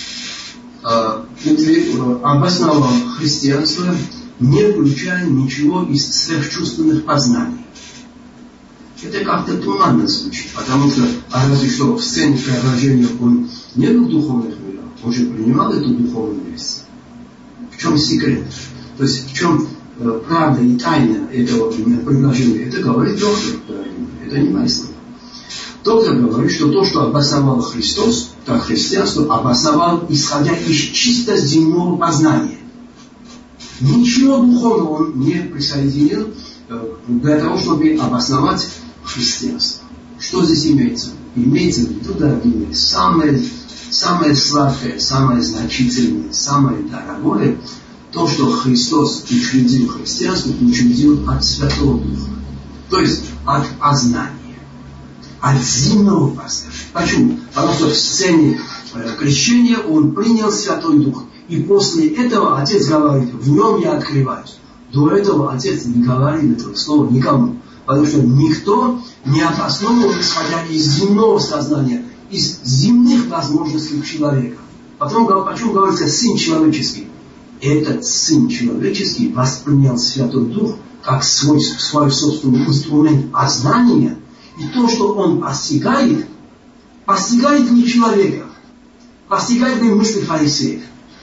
э, обосновал христианство, не включая ничего из сверхчувственных познаний. Это как-то туманно звучит, потому что, а разве что в сцене преображения он не был в духовных мирах, он же принимал эту духовную весть. В чем секрет? То есть в чем э, правда и тайна этого предложения? Это говорит доктор, это не мои слова. Доктор говорит, что то, что обосновал Христос, как христианство, обосновал, исходя из чисто земного познания. Ничего духовного он не присоединил э, для того, чтобы обосновать христианство. Что здесь имеется? Имеется в виду, дорогие, самое, самое сладкое, самое значительное, самое дорогое, то, что Христос учредил христианство, учредил от Святого Духа. То есть от познания. от земного познания. Почему? Потому что в сцене крещения он принял Святой Дух. И после этого Отец говорит, в нем я открываюсь. До этого Отец не говорит этого слова никому. Потому что никто не обосновывал, исходя из земного сознания, из земных возможностей человека. Потом, почему говорится Сын Человеческий? Этот Сын Человеческий воспринял Святой Дух как свой, свой собственный инструмент познания. И то, что он постигает, постигает не человека, постигает не мысли фарисеев.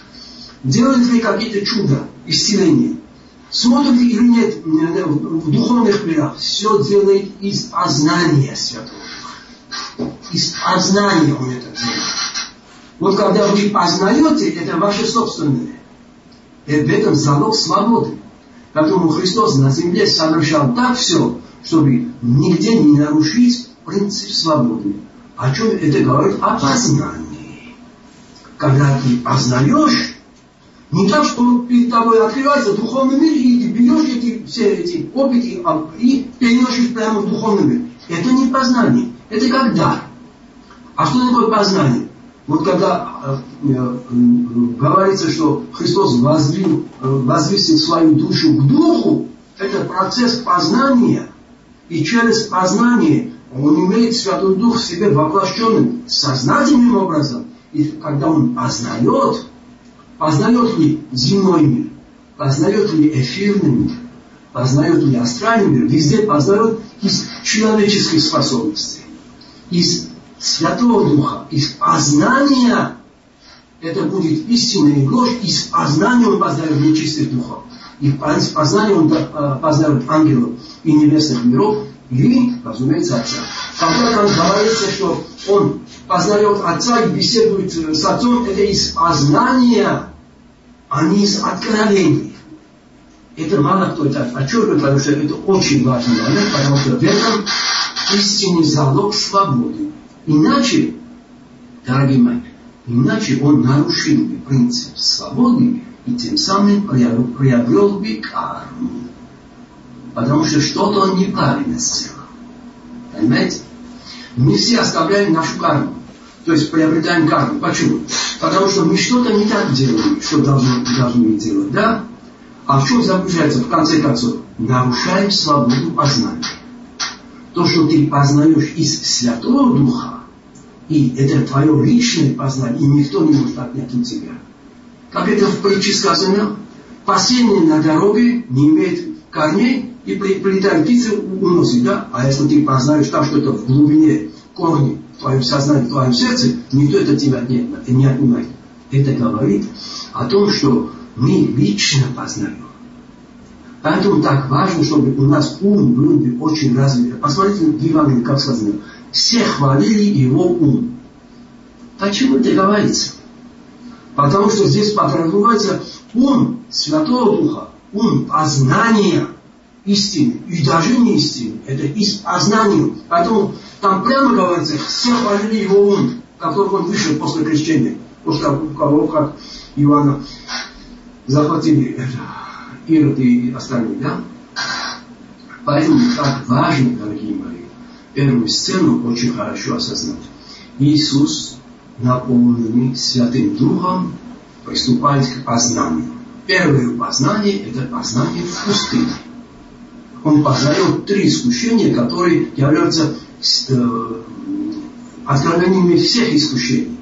Делает ли какие-то чуда, исцеления? Смотрит или нет в духовных мирах? Все делает из познания Святого Духа. Из познания он это делает. Вот когда вы познаете, это ваше собственное. И в этом залог свободы. Поэтому Христос на земле совершал так все, чтобы нигде не нарушить принцип свободы. О чем это говорит? О познании. Когда ты познаешь, не так, что перед тобой открывается духовный мир, и ты берешь эти, все эти опыты и переносишь прямо в духовный мир. Это не познание, это как дар. А что такое познание? Вот когда э, э, говорится, что Христос возвил, э, возвысил свою душу к духу, это процесс познания. И через познание он имеет Святой Дух в себе воплощенным сознательным образом. И когда он познает, познает ли земной мир, познает ли эфирный мир, познает ли астральный мир, везде познает из человеческих способностей, из Святого Духа, из познания. Это будет истина и ложь. Из познания он познает нечистых духов. И из познания он познает ангелов и небесных миров, и, разумеется, Отца. Когда там говорится, что он познает Отца и беседует с Отцом, это из познания, а не из откровений. Это мало кто это отчеркивает, потому что это очень важный момент, потому что в этом истинный залог свободы. Иначе, дорогие мои, иначе он нарушил бы принцип свободы и тем самым приобрел бы карму. Потому что что-то он неправильно сделал. Понимаете? Мы все оставляем нашу карму. То есть приобретаем карму. Почему? Потому что мы что-то не так делаем, что должны, должны делать. Да? А в чем заключается, в конце концов? Нарушаем свободу познания. То, что ты познаешь из Святого Духа, и это твое личное познание, и никто не может отнять у тебя. Как это в притче сказано, посеянное на дороге не имеет корней, и прилетает птица, уносит, да? А если ты познаешь там что-то в глубине корни, в твоем сознании, в твоем сердце, никто это тебя не, не отнимает. Это говорит о том, что мы лично познаем. Поэтому так важно, чтобы у нас ум был очень развит. Посмотрите в Евангелии, как сказано. Все хвалили его ум. Почему это говорится? Потому что здесь подразумевается ум Святого Духа, ум познания истины. И даже не истины. Это из познания. Поэтому там прямо говорится, все хвалили его ум, который он вышел после крещения. После того, как Иоанна захватили это. Ирод и остальные, да? Поэтому так важно, дорогие мои, первую сцену очень хорошо осознать. Иисус, наполненный Святым Духом, приступает к познанию. Первое познание – это познание в пустыне. Он познает три искушения, которые являются э, откровениями всех искушений.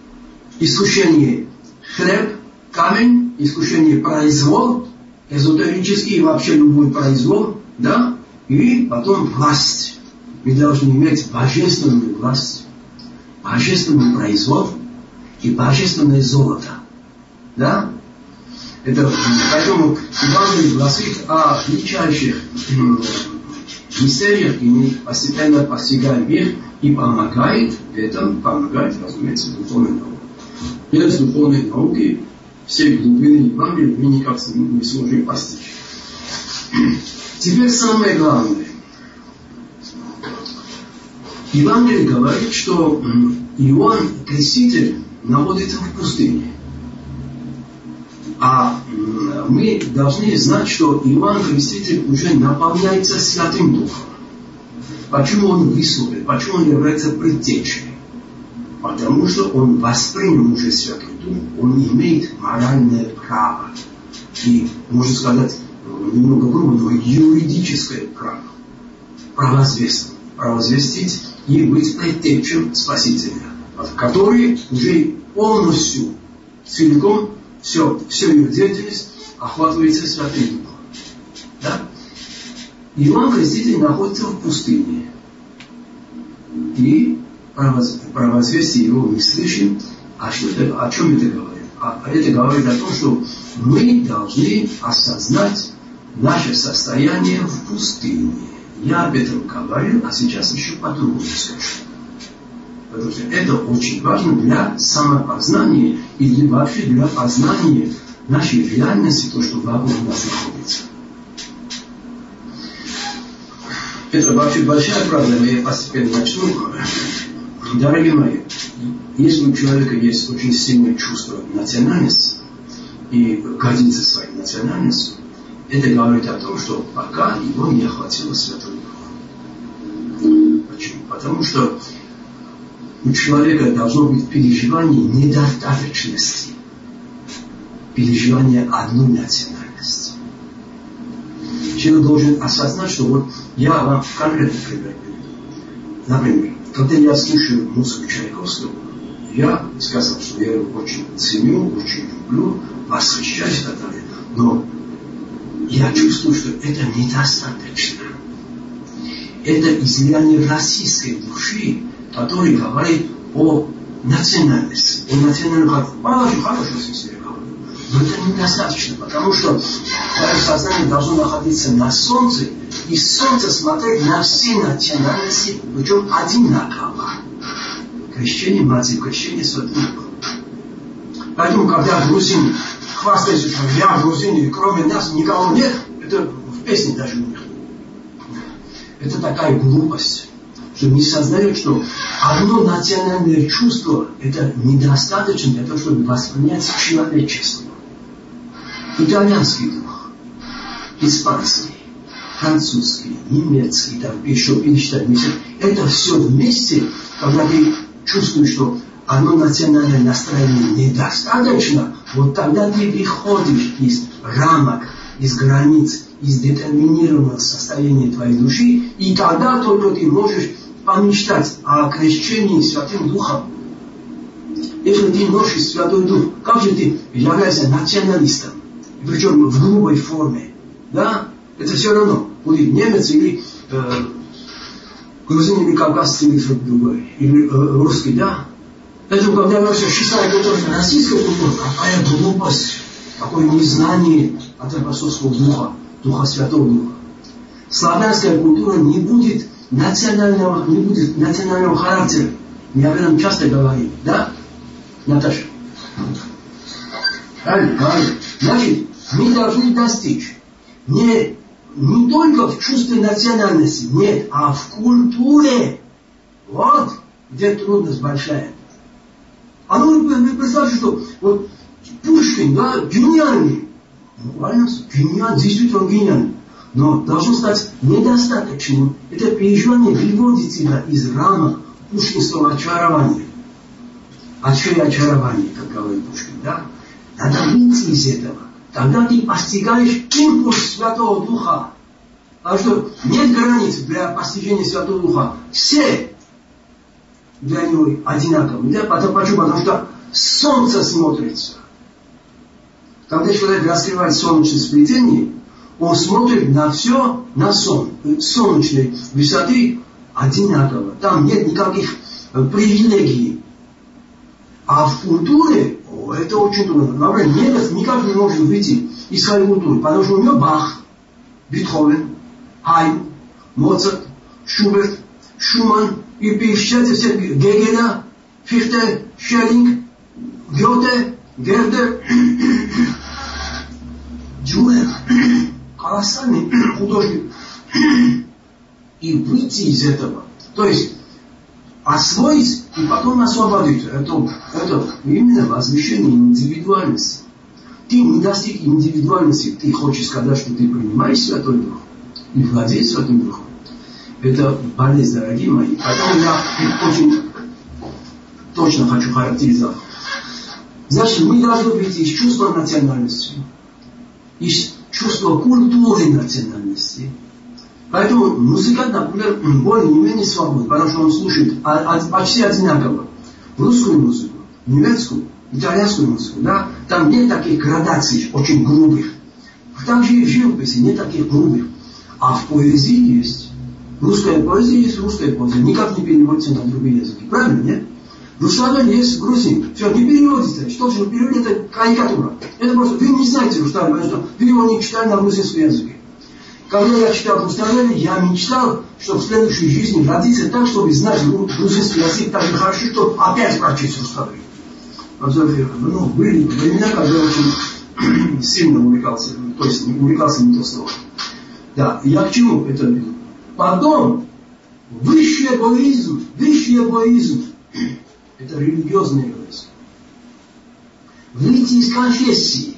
Искушение хлеб, камень, искушение произвол, эзотерический и вообще любой произвол, да, и потом власть. Мы должны иметь божественную власть, божественный произвол и божественное золото, да. Это, поэтому Евангелие гласит о величайших мистериях, и мы постепенно постигаем их, и помогает в этом, помогает, разумеется, духовной науке. Без духовной науки все глубины Евангелия мы никак не сможем постичь. Теперь самое главное. Евангелие говорит, что Иоанн Креститель находится в пустыне. А мы должны знать, что Иоанн Креститель уже наполняется Святым Духом. Почему он выступил? Почему он является предтечей? Потому что он воспринял уже Святой Дух, он имеет моральное право. И, можно сказать, немного грубо, но юридическое право. Провозвестить. Провозвестить и быть предтечем Спасителя, который уже полностью, целиком, все, все ее деятельность охватывается Святым Духом. Да? Иоанн Креститель находится в пустыне. И провозвестие его мы слышим. А что это, о чем это говорит? А это говорит о том, что мы должны осознать наше состояние в пустыне. Я об этом говорил, а сейчас еще по-другому скажу. Потому что это очень важно для самопознания или вообще для познания нашей реальности, то, что вокруг нас находится. Это вообще большая проблема, я постепенно начну. Дорогие мои, если у человека есть очень сильное чувство национальности и гордится своей национальностью, это говорит о том, что пока его не охватило Святой Дух. Почему? Потому что у человека должно быть переживание недостаточности, переживание одной национальности. Человек должен осознать, что вот я вам конкретный пример приведу. Например, когда я слушаю музыку Чайковского, я сказал, что я его очень ценю, очень люблю, восхищаюсь и так далее. Но я чувствую, что это недостаточно. Это излияние российской души, который говорит о национальности, о национальном характере. Очень хорошо, если я говорю. Но это недостаточно, потому что твое сознание должно находиться на солнце, и солнце смотреть на все национальности, причем одинаково. Крещение Матери, крещение Святого Духа. Поэтому, когда грузин хвастается, что я грузин, и кроме нас никого нет, это в песне даже нет. Это такая глупость, что не сознают, что одно национальное чувство это недостаточно для того, чтобы воспринять человечество. Итальянский дух, испанский, французский, немецкий, там еще перечитать вместе. Это все вместе, когда ты чувствуешь, что одно национальное настроение недостаточно, вот тогда ты выходишь из рамок, из границ, из детерминированного состояния твоей души, и тогда только ты можешь помечтать о крещении Святым Духом. Если ты носишь Святой Дух, как же ты являешься националистом? Причем в грубой форме. Да? Это все равно. Будет немец или э, грузин, или кавказец, или что-то другое. Или э, русский, да? Поэтому, когда я все считаю, что российская культура, какая глупость, какое незнание от апостольского духа, Духа Святого Духа. Славянская культура не будет национального, не будет национального характера. Мы об этом часто говорим, да? Наташа? Правильно, правильно. Значит, мы должны достичь не, не только в чувстве национальности, нет, а в культуре. Вот где трудность большая. А ну, вы представьте, что вот Пушкин, да, гениальный. Буквально гениальный, действительно гениальный. Но должно стать недостаточным. Это переживание выводит тебя из рамок пушкинского очарования. А что и очарование, как говорит Пушкин, да? Надо выйти из этого. Тогда ты постигаешь импульс Святого Духа. Потому что нет границ для постижения Святого Духа. Все для него одинаковые. Да? Почему? Потому что солнце смотрится. Когда человек раскрывает солнечное сплетение, он смотрит на все, на сон. Солнечной высоты одинаково. Там нет никаких привилегий. А в культуре, о, это очень трудно. Например, немец никак не может выйти из своей культуры, потому что у него Бах, Бетховен, Хайм, Моцарт, Шуберт, Шуман, и перечисляйте все Гегеля, Фихте, Шеллинг, Гёте, Гердер, Дюрер, колоссальный художник. И выйти из этого, то есть освоить и потом освободить. Это, это именно возвещение индивидуальности. Ты не достиг индивидуальности, ты хочешь сказать, что ты принимаешь Святой Дух и владеешь Святым Духом. Это болезнь, дорогие мои. Поэтому я очень точно хочу характеризовать. Значит, мы должны быть из чувства национальности, из чувства культуры национальности. Поэтому музыкант, например, более не менее свободен, потому что он слушает почти одинаково русскую музыку, немецкую, итальянскую музыку. Да? Там нет таких градаций, очень грубых. Также и в живописи нет таких грубых. А в поэзии есть. Русская поэзия есть русская поэзия. Никак не переводится на другие языки. Правильно, нет? Рустам есть грузин. Все, не переводится. Что же переводит, это карикатура. Это просто, вы не знаете Рустама, потому что вы его не читали на грузинском языке. Когда я читал Рустама, я мечтал, что в следующей жизни родиться так, чтобы знать грузинский язык так же хорошо, чтобы опять прочесть Рустама. Ну, были времена, когда я очень сильно увлекался, то есть увлекался не то слово. Да, я к чему это веду? Потом, высший эгоизм, высший эгоизм, это религиозный эгоизм. Выйти из конфессии.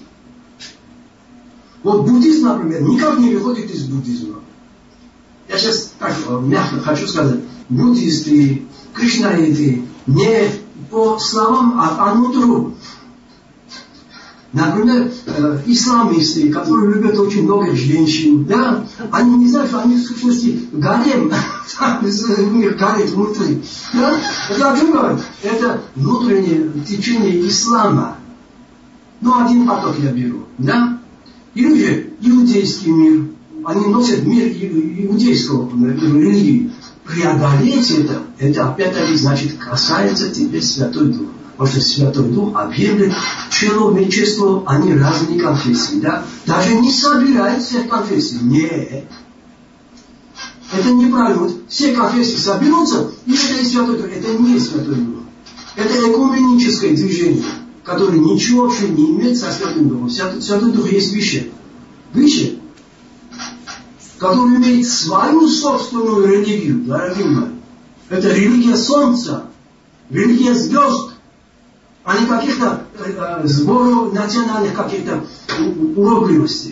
Вот буддист, например, никак не выходит из буддизма. Я сейчас так мягко хочу сказать, буддисты, кришнаиты, не по словам, а по нутру. Например, э, исламисты, которые любят очень много женщин, да, они не знают, что они в сущности гарем, у них горит внутри. Да? Это о чем говорит? Это внутреннее течение ислама. Ну, один поток я беру, да? Или же иудейский мир. Они носят мир иудейского религии. Преодолеть это, это опять-таки значит касается тебе Святой Дух. Потому что Святой Дух объявляет человечеству, они разные конфессии, да? Даже не собирает всех конфессий. Нет. Это неправильно. Вот все конфессии соберутся, и это и Святой Дух. Это не Святой Дух. Это экуменическое движение, которое ничего вообще не имеет со Святым Духом. Святой, Святой Дух есть выше. Выше. Который имеет свою собственную религию, дорогие мои. Это религия Солнца, религия звезд, а не каких-то э, сборов национальных каких-то уродливостей,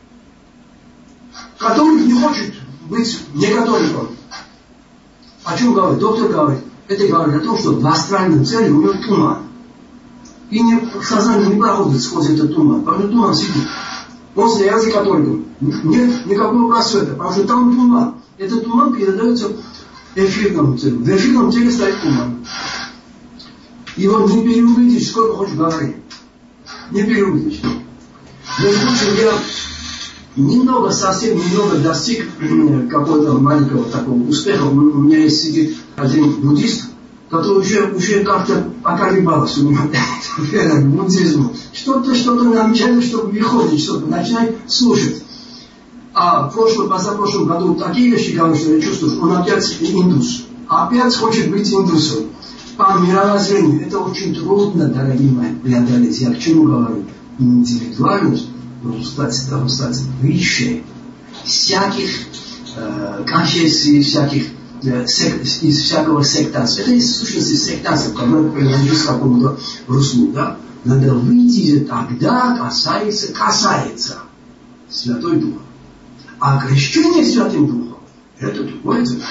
который не хочет быть не католиком. О чем говорит? Доктор говорит. Это говорит о том, что в астральном теле у него туман. И не, сознание не проходит сквозь этот туман, потому что туман сидит. Он является католиком. Нет никакого просвета, потому что там туман. Этот туман передается эфирному телу. В эфирном теле стоит туман. И вот не переубедишь, сколько хочешь говорить. Не переубедишь. Между прочим, я немного, совсем немного достиг какого-то маленького такого успеха. У меня есть сидит один буддист, который уже, уже как-то поколебался у него к буддизму. Что-то, что-то намечали, чтобы выходить, чтобы начинать слушать. А в прошлом, позапрошлом году такие вещи говорил, что я чувствую, что он опять индус. Опять хочет быть индусом. По мировоззрению это очень трудно, дорогие мои, преодолеть. Я к чему говорю? Индивидуальность, ну, стать, там, стать выше всяких э, конфессий, всяких э, сек, из всякого сектанства. Это из сущности сектанства, когда принадлежит какому-то руслу, да? Надо выйти, тогда касается, касается Святой Дух. А крещение Святым Духом, это другое дело.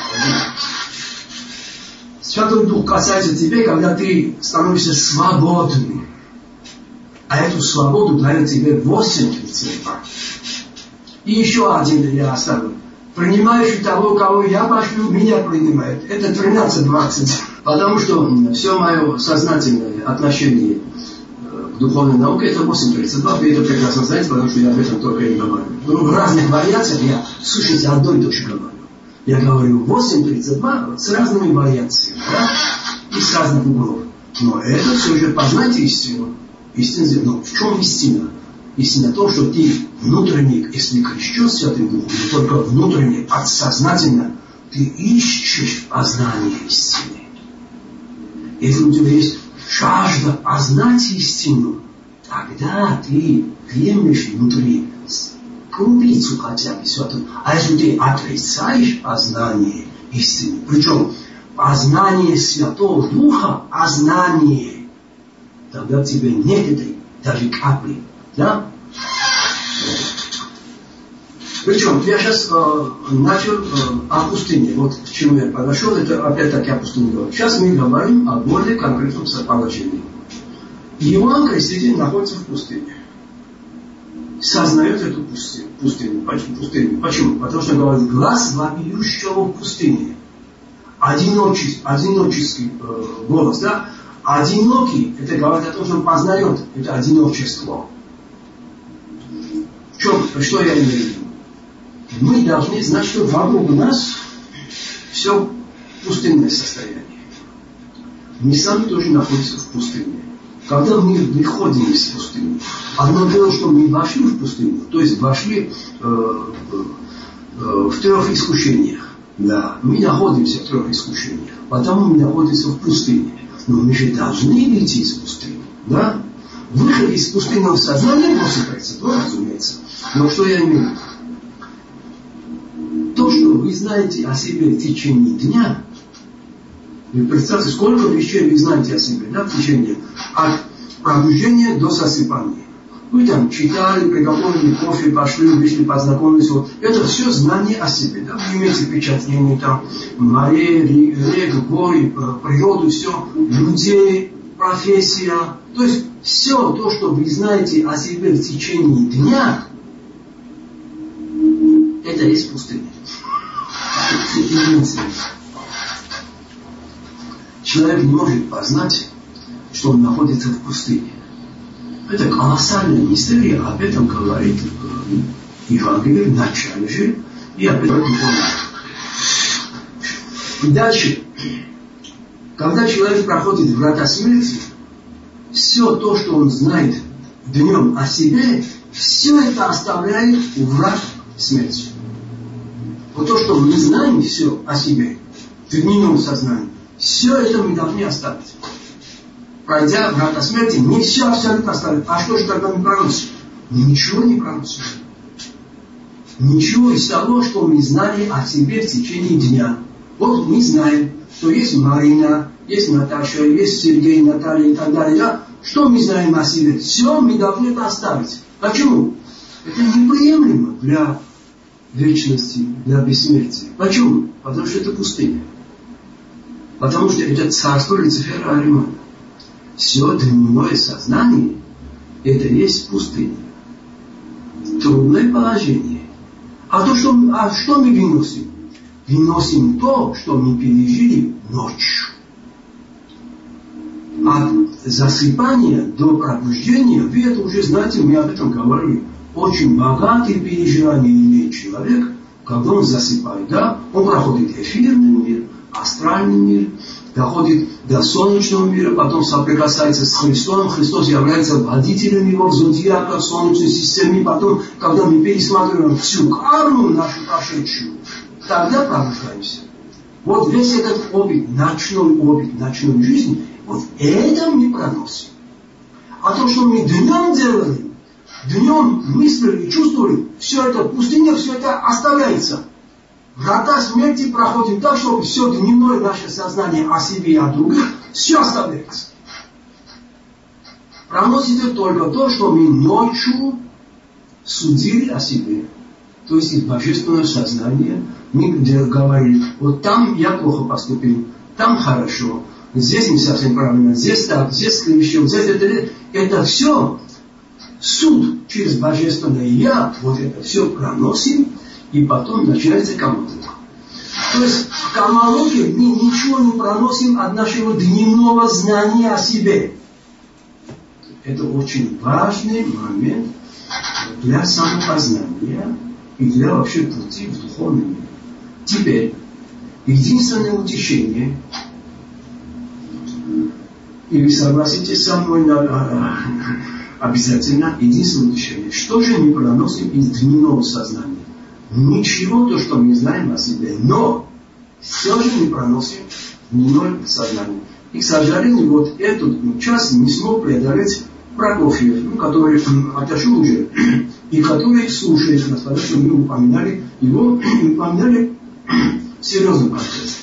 Святой Дух касается тебя, когда ты становишься свободным. А эту свободу дает тебе восемь тридцать два. И еще один я оставлю. Принимающий того, кого я пошлю, меня принимает. Это тринадцать двадцать. Потому что все мое сознательное отношение к духовной науке это восемь тридцать два. Вы это прекрасно знаете, потому что я об этом только и говорю. Но в разных вариациях я в сущности одной точке говорю. Я говорю восемь тридцать два с разными вариациями, да? И с разных углов. Но это все же познайте истину. Истина, ну, в чем истина? Истина в том, что ты внутренне, если крещен Святым Духом, не только внутренне, подсознательно, ты ищешь познание истины. Если у тебя есть жажда познать истину, тогда ты приемлешь внутри крупицу хотя бы Святого. А если ты отрицаешь познание истины, причем познание Святого Духа, познание, тогда в тебе нет этой даже капли. Да? Причем я сейчас э, начал э, о пустыне. Вот к чему я подошел, это опять-таки о пустыне говорю. Сейчас мы говорим о более конкретном положении. Иоанн Креститель находится в пустыне. Сознает эту пустыню. пустыню. пустыню. Почему? Потому что говорит, глаз вопиющего в пустыне. Одиноческий, одиноческий э, голос, да? Одинокий, это говорит о том, что он познает это одиночество. В чем, что я имею в виду? Мы должны знать, что вокруг нас все пустынное состояние. Мы сами тоже находимся в пустыне. Когда мы выходим из пустыни, одно дело, что мы вошли в пустыню, то есть вошли э, э, в трех искушениях. Да, мы находимся в трех искушениях, потому мы находимся в пустыне. Но мы же должны выйти из пустыни. Да? Выход из пустынного сознания просто процедура, разумеется. Но что я имею в виду? То, что вы знаете о себе в течение дня, вы представьте, сколько вещей вы знаете о себе, да, в течение, от пробуждения до засыпания. Вы там читали, приготовили кофе, пошли, вышли, познакомились. Вот. Это все знание о себе. Да? Вы имеете впечатление там море, рек, горы, природу, все, людей, профессия. То есть все то, что вы знаете о себе в течение дня, это есть пустыня. Человек не может познать, что он находится в пустыне. Это колоссальная мистерия, об этом говорит Евангелие в начале же, и об этом говорит. И дальше, когда человек проходит врата смерти, все то, что он знает днем о себе, все это оставляет у врат смерти. Вот то, что мы знаем все о себе, в дневном сознании, все это мы должны оставить. Пройдя врата смерти, не все абсолютно оставить. А что же тогда мы проносим? Ничего не проносим. Ничего из того, что мы знали о себе в течение дня. Вот мы знаем, что есть Марина, есть Наташа, есть Сергей, Наталья и так далее. Да? Что мы знаем о себе? Все мы должны это оставить. Почему? Это неприемлемо для вечности, для бессмертия. Почему? Потому что это пустыня. Потому что это царство Люцифера Аримана. Все дневное сознание – это есть пустыня. Трудное положение. А, то, что, а что мы выносим? Выносим то, что мы пережили ночью. От засыпания до пробуждения, вы это уже знаете, мы об этом говорили, очень богатые переживания имеет человек, когда он засыпает. Да? Он проходит эфирный мир, астральный мир, доходит до солнечного мира, потом соприкасается с Христом. Христос является водителем его в зодиаке, в солнечной системе. Потом, когда мы пересматриваем всю карму нашу прошедшую, тогда пробуждаемся. Вот весь этот опыт, ночной опыт, ночной жизни, вот это мы проносим. А то, что мы днем делали, днем мыслили и чувствовали, все это пустыня, все это оставляется. Врата смерти проходим так, чтобы все дневное наше сознание о себе и о других, все оставляется. Проносится только то, что мы ночью судили о себе. То есть из божественного сознания мы говорили, вот там я плохо поступил, там хорошо, здесь не совсем правильно, здесь так, здесь еще, здесь это, это все суд через божественное я, вот это все проносим, и потом начинается команда. То есть в камалоге мы ничего не проносим от нашего дневного знания о себе. Это очень важный момент для самопознания и для вообще пути в духовный мир. Теперь, единственное утешение, и вы согласитесь со мной на, обязательно, единственное утешение, что же мы проносим из дневного сознания? Ничего, то, что мы знаем о себе, но все же мы проносим дневное сознание. И, к сожалению, вот эту часть не смог преодолеть Прокофьев, ну, который отошел уже, и который слушает нас, потому что мы упоминали его, упоминали в серьезном контексте.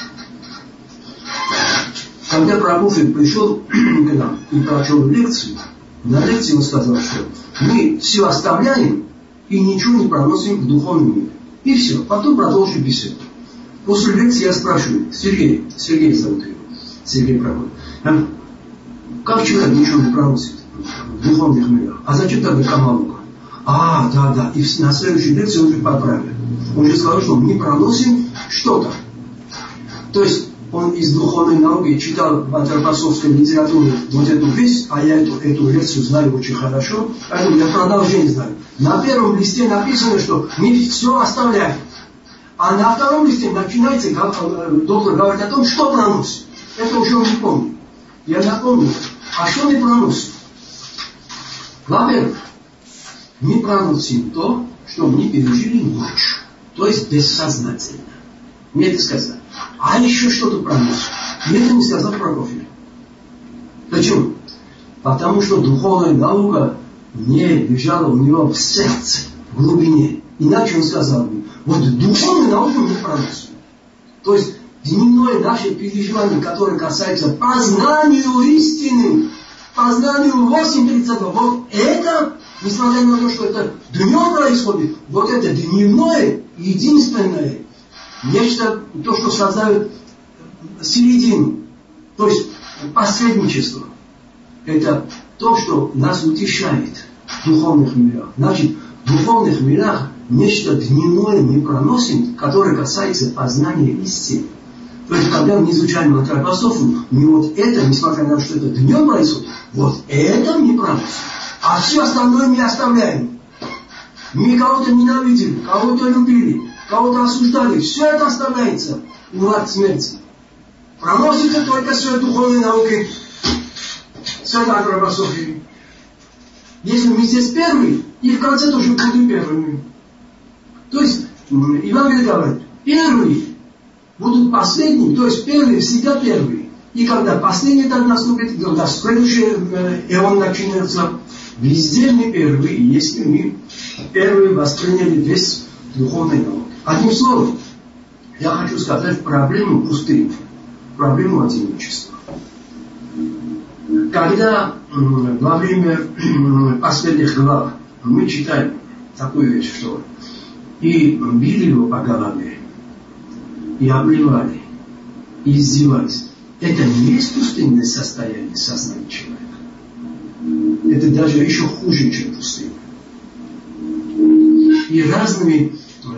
Когда Прокофьев пришел к нам и прочел лекцию, на лекции он сказал, что мы все оставляем и ничего не проносим в духовный мир. И все. Потом продолжим беседу. После лекции я спрашиваю, Сергей, Сергей зовут его, Сергей Прокофьев, а, как человек ничего не проносит в духовных мирах? А зачем тогда Камалука? А, да, да. И на следующей лекции он же поправил. Он же сказал, что мы не проносим что-то. То есть он из духовной науки читал в антропософской литературе вот эту вещь, а я эту, эту лекцию знаю очень хорошо, поэтому я продолжение знаю. На первом листе написано, что мы все оставляем. А на втором листе начинается, доктор говорит о том, что проносит. Это уже он не помнит. Я напомню, а что мы проносим? Во-первых, мы проносим то, что мы пережили ночью. То есть бессознательно. Мне это сказали. А еще что-то проносим. Мне это не сказал Прокофьев. Почему? Потому что духовная наука не лежала у него в сердце, в глубине. Иначе он сказал бы, вот духовную науку мы проносим. То есть дневное наше переживание, которое касается познания истины, познания восемь тридцать два, вот это, несмотря на то, что это днем происходит, вот это дневное, единственное, нечто, то, что создает середину, то есть посредничество, это то, что нас утешает в духовных мирах. Значит, в духовных мирах нечто дневное мы проносим, которое касается познания истины. То есть, когда мы изучаем антропософию, мы вот это, несмотря на то, что это днем происходит, вот это мы проносим. А все остальное мы оставляем. Мы кого-то ненавидели, кого-то любили, кого-то осуждали. Все это оставляется в лад смерти. Проносится только все духовной наукой, все антропософией. Если мы здесь первые, и в конце тоже будем первыми. То есть, Евангелие говорит, первые будут последними, то есть первые всегда первые. И когда последний так наступит, когда следующий эон начнется, везде мы первые, если мы первые восприняли весь духовный наук. Одним словом, я хочу сказать проблему пустыни, проблему одиночества. Когда во время последних глав мы читаем такую вещь, что и били его по голове, и обливали, и издевались. Это не есть пустынное состояние сознания человека. Это даже еще хуже, чем пустыня. И разными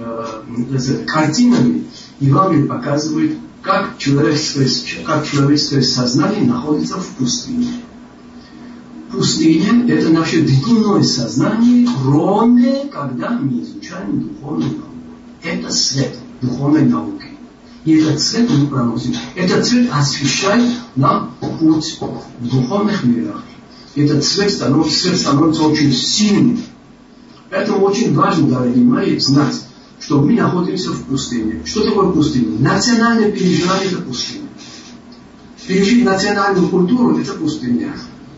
э, картинами Евангелие показывает, как человеческое, как человеческое сознание находится в пустыне. Пустыня – это наше дневное сознание, кроме когда мы изучаем духовную науку. Это свет духовной науки. И этот цвет мы проносим. Этот цвет освещает нам путь в духовных мирах. Этот цвет становится, цвет становится очень сильным. Поэтому очень важно, дорогие мои, знать, что мы находимся в пустыне. Что такое пустыня? Национальное переживание – это пустыня. Пережить национальную культуру – это пустыня.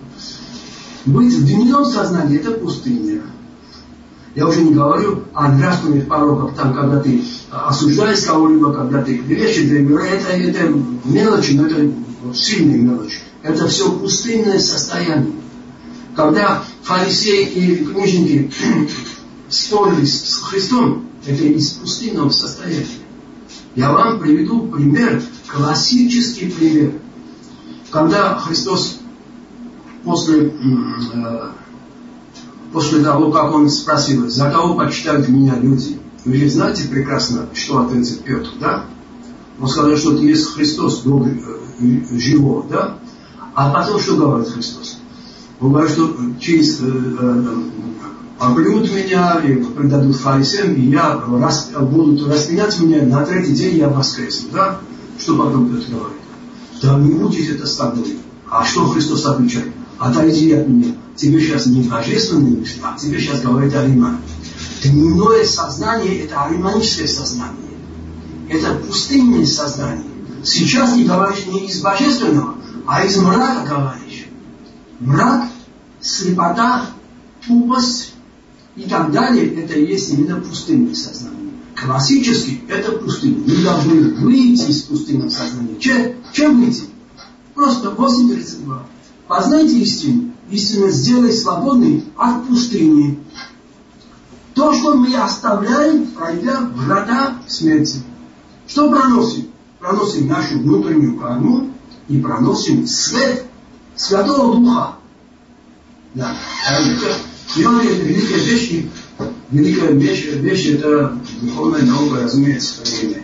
Быть в дневном сознании – это пустыня. Я уже не говорю о нравственных пороках, там, когда ты осуждаешь кого-либо, когда ты вещи, это, это мелочи, но это сильные мелочи. Это все пустынное состояние. Когда фарисеи и книжники спорили с Христом, это из пустынного состояния. Я вам приведу пример, классический пример. Когда Христос после... Э, После того, как он спросил, за кого почитают меня люди? Вы же знаете прекрасно, что ответил Петр, да? Он сказал, что ты есть Христос, Бог живого, да? А потом что говорит Христос? Он говорит, что через э, э, облюют меня, и предадут фарисеям, и я рас, будут распинять меня, на третий день я воскресну, да? Что потом Петр говорит? Да не будете это с тобой. А что Христос отвечает? Отойди от меня. Тебе сейчас не божественные мысли, а тебе сейчас говорит Ариман. Дневное сознание – это ариманическое сознание. Это пустынное сознание. Сейчас ты говоришь не из божественного, а из мрака говоришь. Мрак, слепота, тупость и так далее – это и есть именно пустынное сознание. Классически это пустыня. Мы должны выйти из пустынного сознания. Чем, чем выйти? Просто восемь тридцать два. Познайте истину. Истину сделай свободной от пустыни. То, что мы оставляем, пройдя врата смерти. Что проносим? Проносим нашу внутреннюю карму и проносим свет Святого Духа. Да, это великая вещь, и великая вещь, вещь это духовная наука, разумеется, время.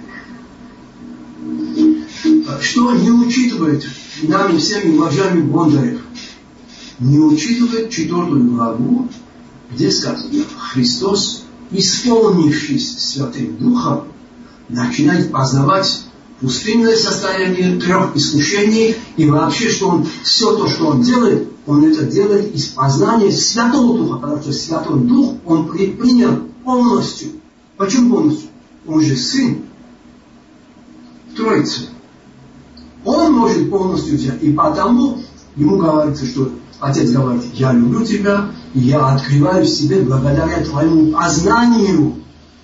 Что не учитывает нами всеми уважаемый Бондарев? Не учитывает четвертую главу, где сказано, Христос, исполнившись Святым Духом, начинает познавать пустынное состояние трех искушений, и вообще, что он, все то, что он делает, он это делает из познания Святого Духа, потому что Святой Дух он принял полностью. Почему полностью? Он же Сын Троицы. Он может полностью взять, и потому ему говорится, что Отец говорит, я люблю тебя, и я открываю себе благодаря твоему познанию.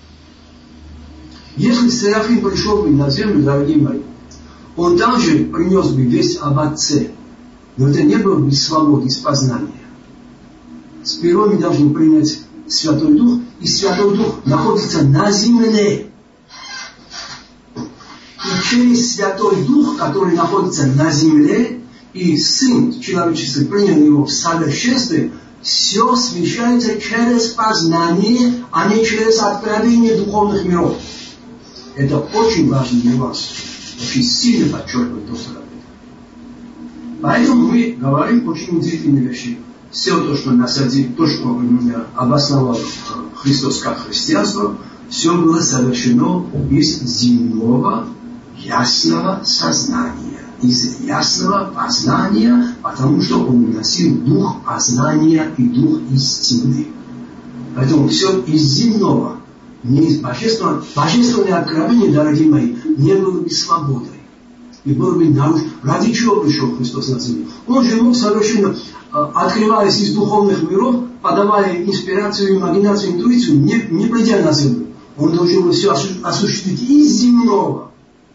Если Серафим пришел бы на землю, дорогие мои, он также принес бы весть об Отце, но это не было бы свободы, из познания. Сперва мы должны принять Святой Дух, и Святой Дух находится на земле. И через Святой Дух, который находится на земле, и Сын человеческий принял его в совершенстве, все смещается через познание, а не через откровение духовных миров. Это очень важный нюанс. Очень сильно подчеркивает доктор Абель. Поэтому мы говорим очень удивительные вещи. Все то, что насадил, то, что обосновал Христос как христианство, все было совершено из земного ясного сознания, из ясного познания, потому что он носил дух познания и дух истины. Поэтому все из земного, не из божественного. Божественное откровение, дорогие мои, не было бы свободой. И было бы нарушено. Ради чего пришел Христос на землю? Он же мог совершенно, открываясь из духовных миров, подавая инспирацию, имагинацию, интуицию, не, не придя на землю. Он должен был все осуществить из земного,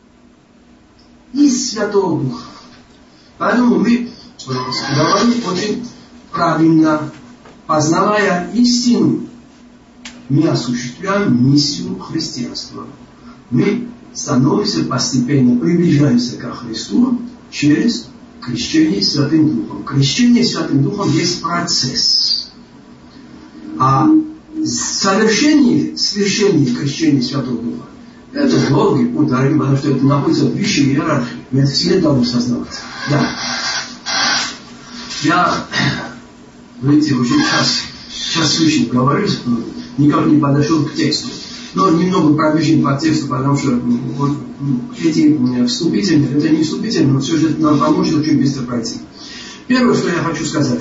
из Святого Духа. Поэтому мы говорим очень правильно, познавая истину, мы осуществляем миссию христианства. Мы становимся постепенно, приближаемся к Христу через крещение Святым Духом. Крещение Святым Духом есть процесс. А совершение, свершение крещения Святого Духа — это долгий путь, дорогие, потому что это находится в высшей иерархии. Мы это всегда должны сознаваться. Да. Я, видите, уже час, час слышно говорю, никак не подошел к тексту. Но немного пробежим по тексту, потому что вот, эти вступительные, это не вступительные, но все же нам поможет очень быстро пройти. Первое, что я хочу сказать.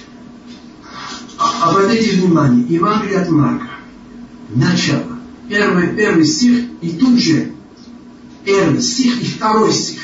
Обратите внимание, Евангелие от Марка, начало, первый, первый стих, и тут же первый стих и второй стих.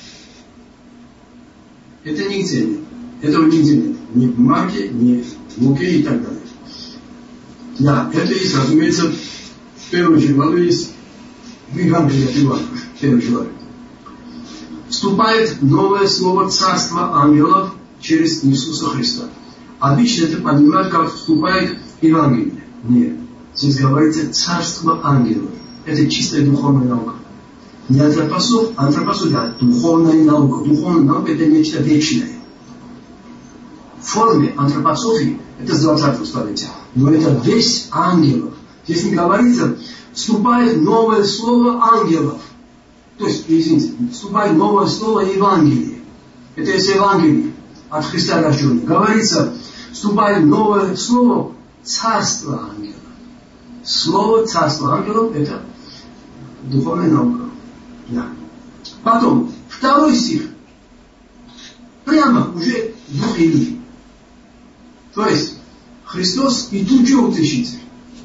Это нигде нет. Этого нигде нет. Ни в Марке, ни в Луке и так далее. Да, это есть, разумеется, в первой же главе есть в Евангелии от Иоанна, в первой главе. Вступает новое слово царства ангелов через Иисуса Христа. Обычно это понимают, как вступает Евангелие. Нет. Здесь говорится царство ангелов. Это чистая духовная наука. Не антропософ, антропософия, а духовная наука. Духовная наука — это нечто вечное. В форме антропософии это с двадцатого столетия. Но это весь ангелов. Здесь не говорится, вступает новое слово ангелов. То есть, извините, вступает новое слово Евангелие. Это есть Евангелие от Христа рожденный. Говорится, вступает новое слово царство ангелов. Слово царство ангелов — это духовная наука. Да. Потом, второй стих. Прямо уже Дух Илии. То есть, Христос и тут же утешитель.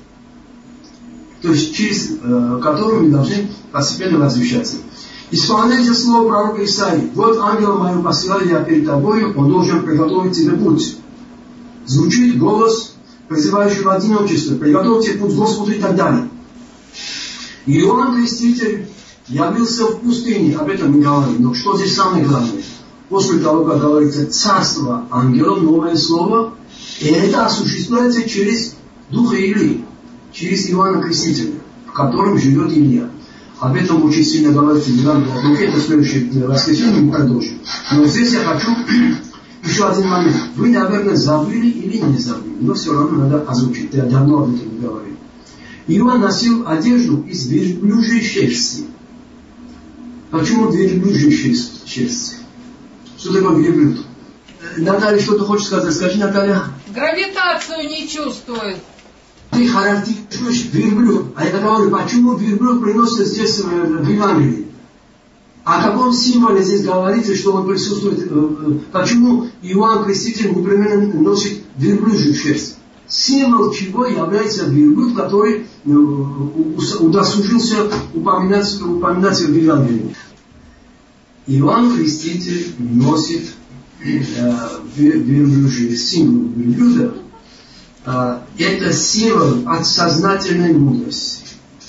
То есть, через э, который мы должны постепенно возвещаться. Исполняйте слово пророка Исаии. Вот ангела мою посылаю я перед тобою, он должен приготовить тебе путь. Звучит голос, призывающий в одиночество. Приготовьте путь Господу и так далее. Иоанн Креститель явился в пустыне. Об этом мы говорим. Но что здесь самое главное? После того, как говорится царство ангелов, новое слово, и это осуществляется через Духа Илии. через Иоанна Крестителя, в котором живет Илья. Об этом очень сильно говорится в Евангелии от Луки, это следующее воскресенье, мы продолжим. Но здесь я хочу еще один момент. Вы, наверное, забыли или не забыли, но все равно надо озвучить. Я давно об этом говорил. Иоанн носил одежду из верблюжьей шерсти. Почему верблюжьей шерсти? Что такое верблюд? Наталья что-то хочет сказать? Скажи, Наталья. Гравитацию не чувствует. Ты характеризуешь верблюд. А я говорю, почему верблюд приносится здесь в Евангелии? О каком символе здесь говорится, что он присутствует? Почему Иоанн Креститель непременно носит верблюжью шерсть? Символ чего является верблюд, который удосужился упоминаться, упоминаться в Евангелии. Иоанн Креститель носит верблюжий символ верблюда. Это символ подсознательной мудрости.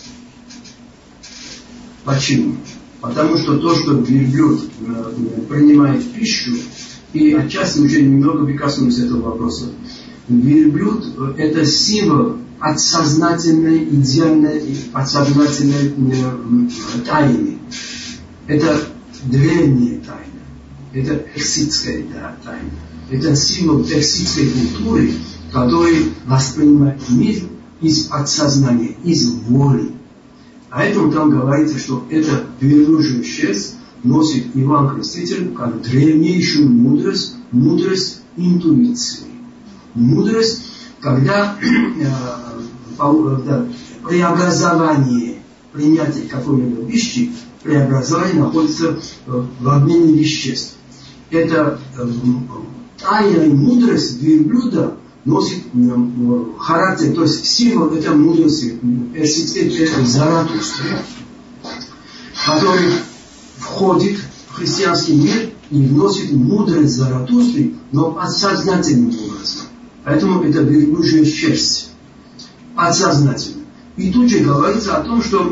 Почему? Потому что то, что верблюд принимает пищу, и отчасти уже немного коснулись этого вопроса, верблюд – это символ подсознательной, идеальной, подсознательной тайны. Это древняя тайна. Это персидская тайна. Это символ персидской культуры, который воспринимает мир из подсознания, из воли. Поэтому там говорится, что эта верблюжья шерсть носит Иоанн Креститель как древнейшую мудрость, мудрость интуиции. Мудрость, когда э, да, преобразование, принятие какой-либо вещи, преобразование находится в обмене веществ. Это э, тайная мудрость верблюда носит э, характер, то есть символ этой мудрости персидской Заратустры, который входит в христианский мир и вносит мудрость Заратустры, но подсознательным образом. Поэтому это верблюжья шерсть. Подсознательно. И тут же говорится о том, что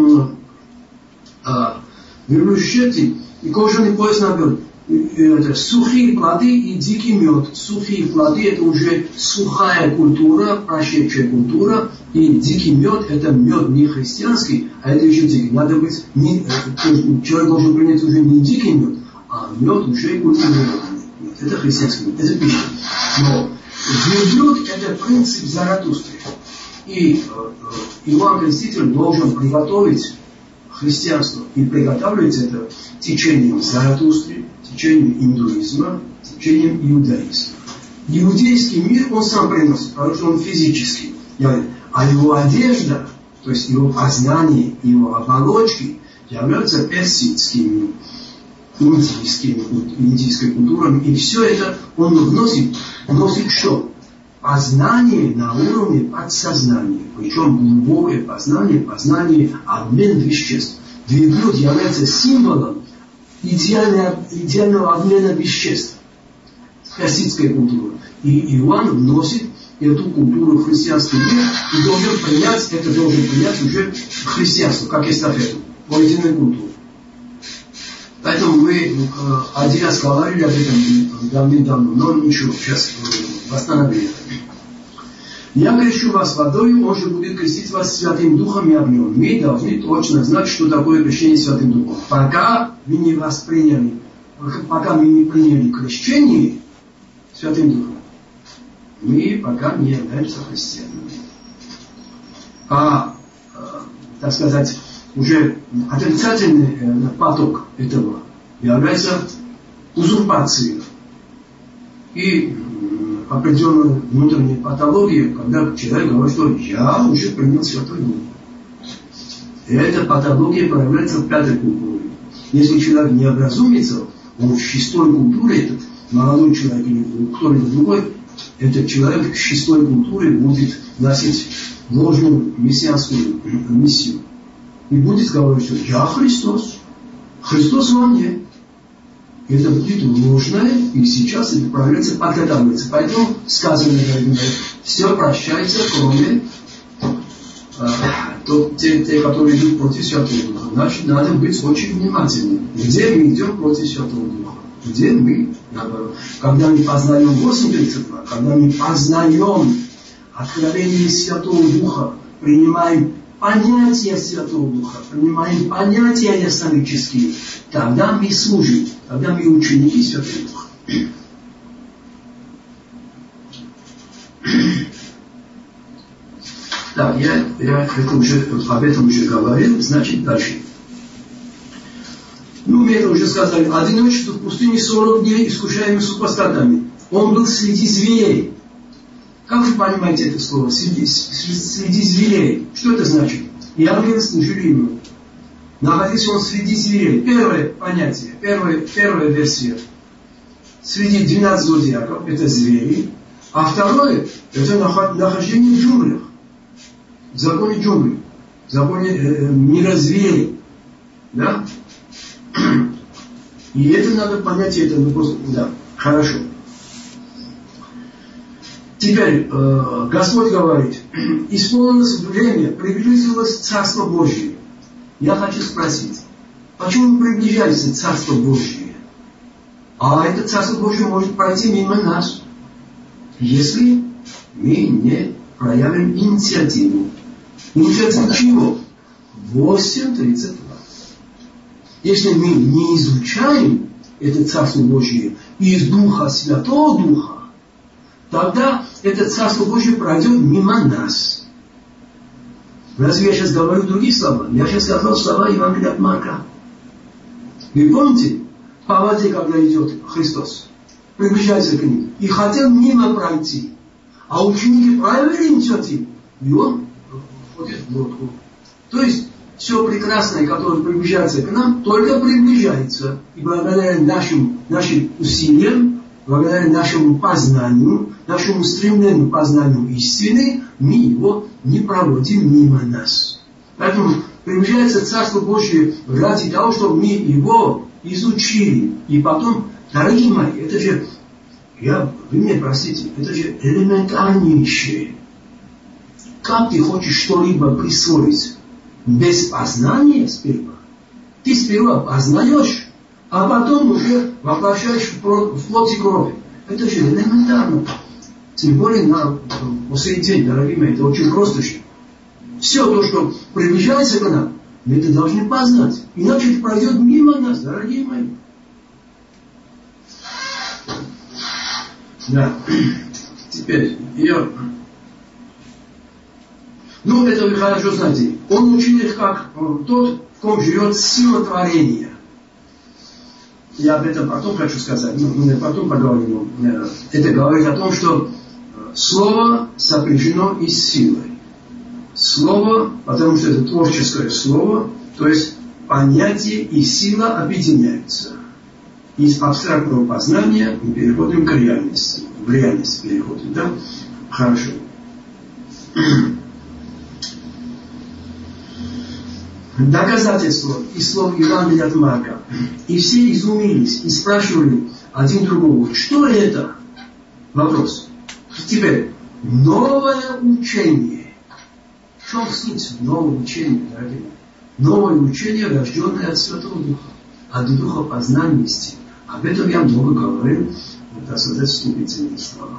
верблюжья шерсти и кожаный пояс наберут. Это сухие плоды и дикий мед. Сухие плоды это уже сухая культура, прошедшая культура, и дикий мед это мед не христианский, а это еще дикий. Надо быть, не, человек должен принять уже не дикий мед, а мед уже культурированный. Это христианский мед, это пища. Но верблюд это принцип Заратустры. И э, Иоанн Креститель должен приготовить христианство и приготавливать это течением Заратустры, течением индуизма, течением иудаизма. Иудейский мир он сам приносит, потому что он физический. А его одежда, то есть его познание, его оболочки являются персидскими, индийскими, индийской культурами. И все это он вносит, вносит что? Познание на уровне подсознания. Причем глубокое познание, познание обмен веществ. Верблюд является символом идеального, идеального обмена веществ. Персидская культура. И Иоанн вносит эту культуру в христианский мир и должен принять, это должен принять уже христианство, как эстафету, по единой культуре. Поэтому мы э, один раз говорили об этом давным-давно, но ничего, сейчас э, восстановили. Я крещу вас водой, он же будет крестить вас Святым Духом и огнем. Мы должны точно знать, что такое крещение Святым Духом. Пока мы не восприняли, пока мы не приняли крещение Святым Духом, мы пока не являемся христианами. А, э, так сказать, уже отрицательный э, поток этого является узурпацией. И определенная внутренняя патология, когда человек говорит, что я уже принял Святой Дух. И эта патология проявляется в пятой культуре. Если человек не образумится, он в шестой культуре, этот молодой человек или кто-либо другой, этот человек в шестой культуре будет носить ложную мессианскую миссию. И будет говорить, что я Христос, Христос во мне. Это будет ложное, и сейчас это проявляется, подготавливается. Поэтому сказано, все прощается, кроме э, то, те, те, которые идут против Святого Духа. Значит, надо быть очень внимательным. Где мы идем против Святого Духа? Где мы, наоборот? Когда мы познаем восемь тридцать два, когда мы познаем откровение Святого Духа, принимаем понятия Святого Духа, принимаем понятия исторические, тогда мы служим, тогда мы ученики Святого Духа. Да, я, я это уже, об этом уже говорил, значит, дальше. Ну, мы это уже сказали. Одиночество в пустыне сорок дней, искушаемый супостатами. Он был среди зверей. Как вы понимаете это слово? Среди, среди зверей. Что это значит? И ангелы служили ему. Находился он среди зверей. Первое понятие, первая, первая версия. Среди двенадцати зодиаков это звери. А второе, это нахождение в джунглях. В законе джунглей. В законе э, мира зверей. Да? И это надо понять, это ну, просто, да, хорошо. Теперь э, Господь говорит, исполнилось время, приблизилось Царство Божье. Я хочу спросить, почему приближается Царство Божье? А это Царство Божье может пройти мимо нас, если мы не проявим инициативу. Инициативу чего? восемь тридцать два. Если мы не изучаем это Царство Божье из Духа, Святого Духа, тогда это Царство Божье пройдет мимо нас. Разве я сейчас говорю другие слова? Я сейчас сказал слова Евангелия от Марка. Вы помните, по воде, когда идет Христос, приближается к ним, и хотел мимо пройти, а ученики проявили инициативу, и он входит в лодку. То есть, все прекрасное, которое приближается к нам, только приближается. И благодаря нашим, нашим усилиям, благодаря нашему познанию, нашему стремлению к познанию истины, мы его не проводим мимо нас. Поэтому приближается Царство Божье ради того, чтобы мы его изучили. И потом, дорогие мои, это же, я, вы меня простите, это же элементарнейшее. Как ты хочешь что-либо присвоить без познания сперва? Ты сперва познаешь, а потом уже воплощаешь в плоть и кровь. Это же элементарно. Тем более на сей день, дорогие мои, это очень просто. Все то, что приближается к нам, мы это должны познать. Иначе это пройдет мимо нас, дорогие мои. Да. Теперь я... Ну, это вы хорошо знаете. Он учит, как тот, в ком живет сила творения. Я об этом потом хочу сказать. Ну, потом поговорим. Это говорит о том, что слово сопряжено и с силой. Слово, потому что это творческое слово, то есть понятие и сила объединяются. Из абстрактного познания мы переходим к реальности. В реальность переходим, да? Хорошо. Доказательство из слов Евангелия от Марка. И все изумились и спрашивали один другого, что это? Вопрос. Теперь, новое учение. В чем суть нового учения, дорогие мои? Новое учение, рожденное от Святого Духа, от Духа познания истины. Об этом я много говорил, это создать вступительные слова.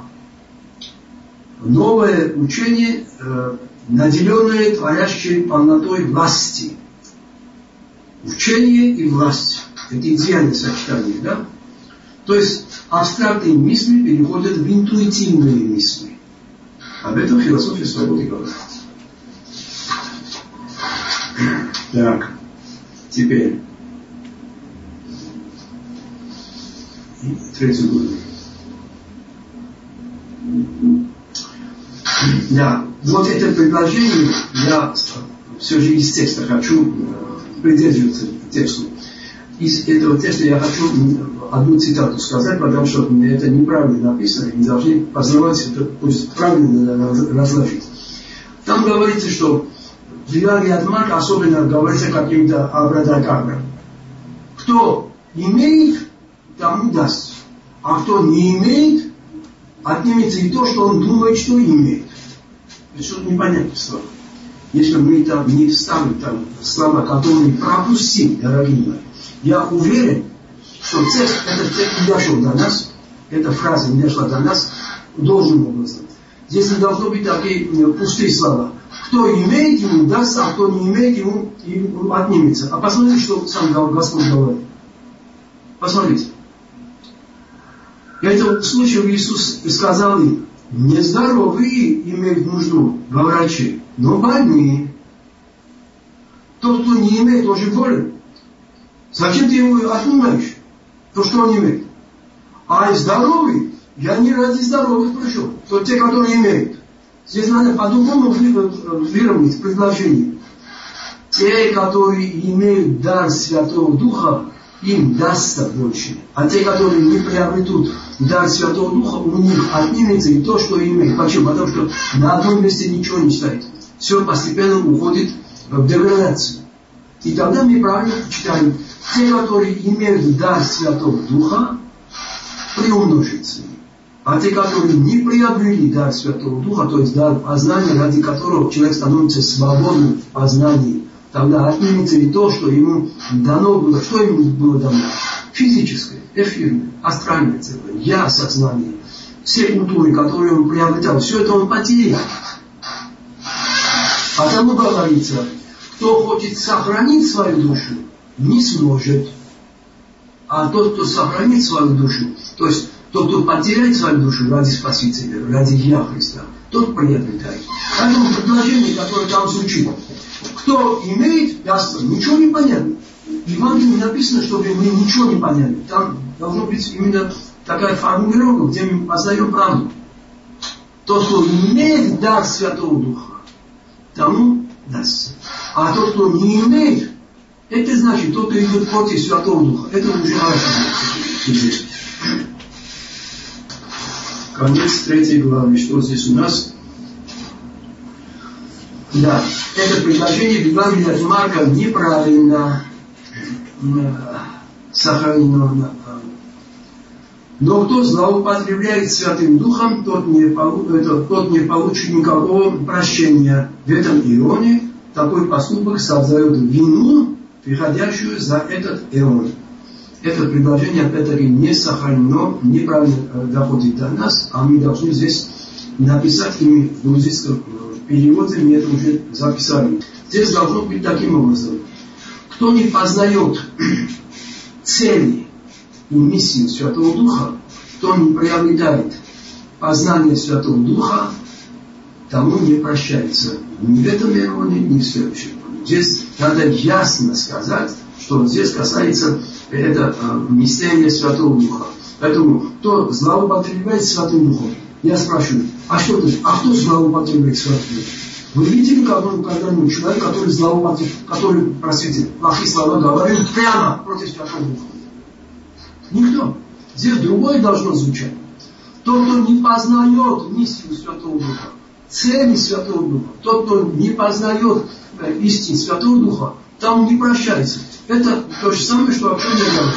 Новое учение, э, наделенное творящей полнотой власти. Учение и власть. Это идеальное сочетание, да? То есть абстрактные мысли переходят в интуитивные мысли. Об этом философия свободы говорит. Так, теперь третий год. Да, вот это предложение я все же из текста хочу придерживаться тексту. Из этого текста я хочу одну цитату сказать, потому что это неправильно написано, и не должны познавать это, пусть правильно разложить. Там говорится, что в Евангелии от Марка особенно говорится каким-то абракадабра. Кто имеет, тому даст. А кто не имеет, отнимется и то, что он думает, что имеет. Это что-то непонятное слово. Если мы там не вставим там слова, которые пропустим, дорогие мои, я уверен, что текст, этот текст не дошел до нас, эта фраза не дошла до нас должным образом. Здесь не должно быть такие пустые слова. Кто имеет, ему даст, а кто не имеет, ему, ему отнимется. А посмотрите, что сам Господь говорит. Посмотрите. В этом случае Иисус сказал им: нездоровые имеют нужду во враче, но больные. Тот, кто не имеет, он же болен. Зачем ты его отнимаешь? То, что он имеет. А здоровый, я не ради здоровых пришел. То те, которые имеют. Здесь надо по-другому выровнять предложение. Те, которые имеют дар Святого Духа, им дастся больше. А те, которые не приобретут дар Святого Духа, у них отнимется и то, что имеют. Почему? Потому что на одном месте ничего не стоит. Все постепенно уходит в деградацию. И тогда мы правильно читаем: те, которые имеют дар Святого Духа, приумножится. А те, которые не приобрели дар Святого Духа, то есть дар познания, ради которого человек становится свободным в познании, тогда отнимется и то, что ему дано было. Что ему было дано? Физическое, эфирное, астральное целое, я сознание. Все культуры, которые он приобретал, все это он потерял. Потому говорится: кто хочет сохранить свою душу, не сможет. А тот, кто сохранит свою душу, то есть тот, кто потеряет свою душу ради Спасителя, ради Я Христа, тот приобретает. Поэтому предложение, которое там звучит: кто имеет, даст, ничего не понятно. В Евангелии написано, чтобы мы ничего не поняли. Там должна быть именно такая формулировка, где мы познаем правду. Тот, кто имеет дар Святого Духа, тому дастся. А тот, кто не имеет, это значит, тот, кто идет против Святого Духа. Это уже хорошо. Конец третьей главы. Что здесь у нас? Да, это предложение в Евангелии от Марка неправильно сохранено. Но кто злоупотребляет Святым Духом, тот не, это, тот не получит никакого прощения. В этом ионе такой поступок создает вину, приходящую за этот ион. Это предложение, опять-таки, не сохранено, неправильно доходит до нас, а мы должны здесь написать ими в грузинском переводе, мы это уже записали. Здесь должно быть таким образом: кто не познает цели и миссию Святого Духа, кто не приобретает познание Святого Духа, тому не прощается ни в этом ионе, ни в следующем. Здесь надо ясно сказать, что здесь касается это мистерия Святого Духа. Поэтому кто злоупотребляет Святым Духом, я спрашиваю: а что это? А кто злоупотребляет Святым Духом? Вы видели когда-нибудь человека, который злоупотребляет, который, простите, плохие слова говорил прямо против Святого Духа? Никто. Здесь другое должно звучать. Тот, кто не познает миссию Святого Духа, цели Святого Духа, тот, кто не познает истин Святого Духа, там не прощается. Это то же самое, что о чем я говорю.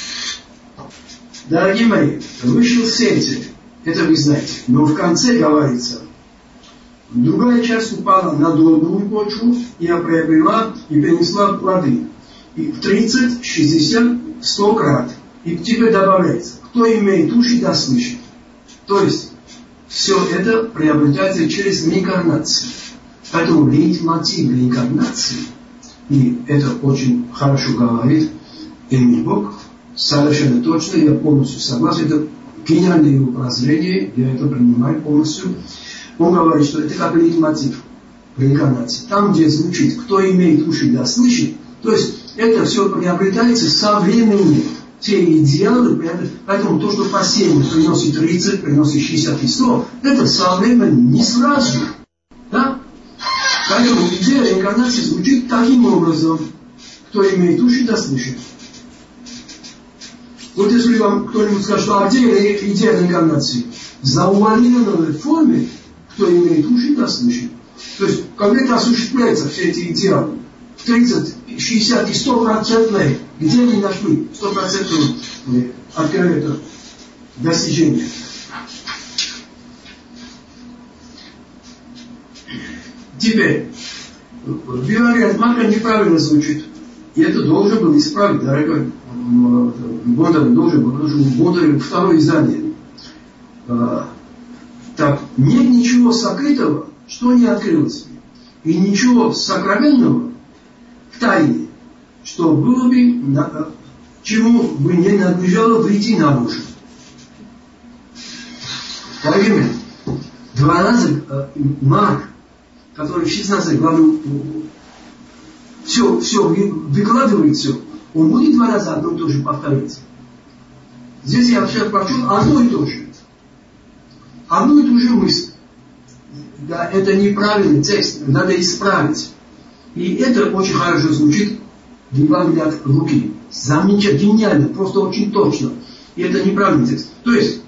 Дорогие мои, вышел сеятель, это вы знаете. Но в конце говорится: другая часть упала на добрую почву и приобрела и принесла плоды. И в тридцать, шестьдесят, сто крат. И теперь добавляется: кто имеет уши, да слышит. То есть все это приобретается через реинкарнацию. Поэтому лейтмотив реинкарнации, и это очень хорошо говорит Эмиль Бок, совершенно точно, я полностью согласен, это гениальное его прозрение, я это принимаю полностью. Он говорит, что это как лейтмотив реинкарнации. Там, где звучит: кто имеет уши, да слышит, то есть это все приобретается со временем. Те идеалы, поэтому то, что посеяно, приносит тридцать, приносит шестьдесят и сто, это со временем, не сразу. Да? Поэтому идея реинкарнации звучит таким образом: кто имеет уши, да слышит. Вот если вам кто-нибудь скажет: а где идея реинкарнации? В заувалированной форме: кто имеет уши, да слышит. То есть, когда это осуществляется, все эти идеалы, тридцать, шестьдесят и сто процентов, где они нашли сто процентов открытое достижение? Теперь, в Евангелии от Марка неправильно звучит. И это должен был исправить, дорогой Бондарев, должен был, должен был Бондарев второе издание. Так, нет ничего сокрытого, что не открылось. и ничего сокровенного в тайне, что было бы, чему бы не надлежало выйти наружу. Дорогие, два раза Марк, который в шестнадцатой главе все, все выкладывает, все, он будет два раза одно и то же повторять. Здесь я сейчас прочел одно и то же. Одну и ту же мысль. Да, это неправильный текст, надо исправить. И это очень хорошо звучит в Евангелии от Луки. Замечательно, гениально, просто очень точно. И это неправильный текст. То есть,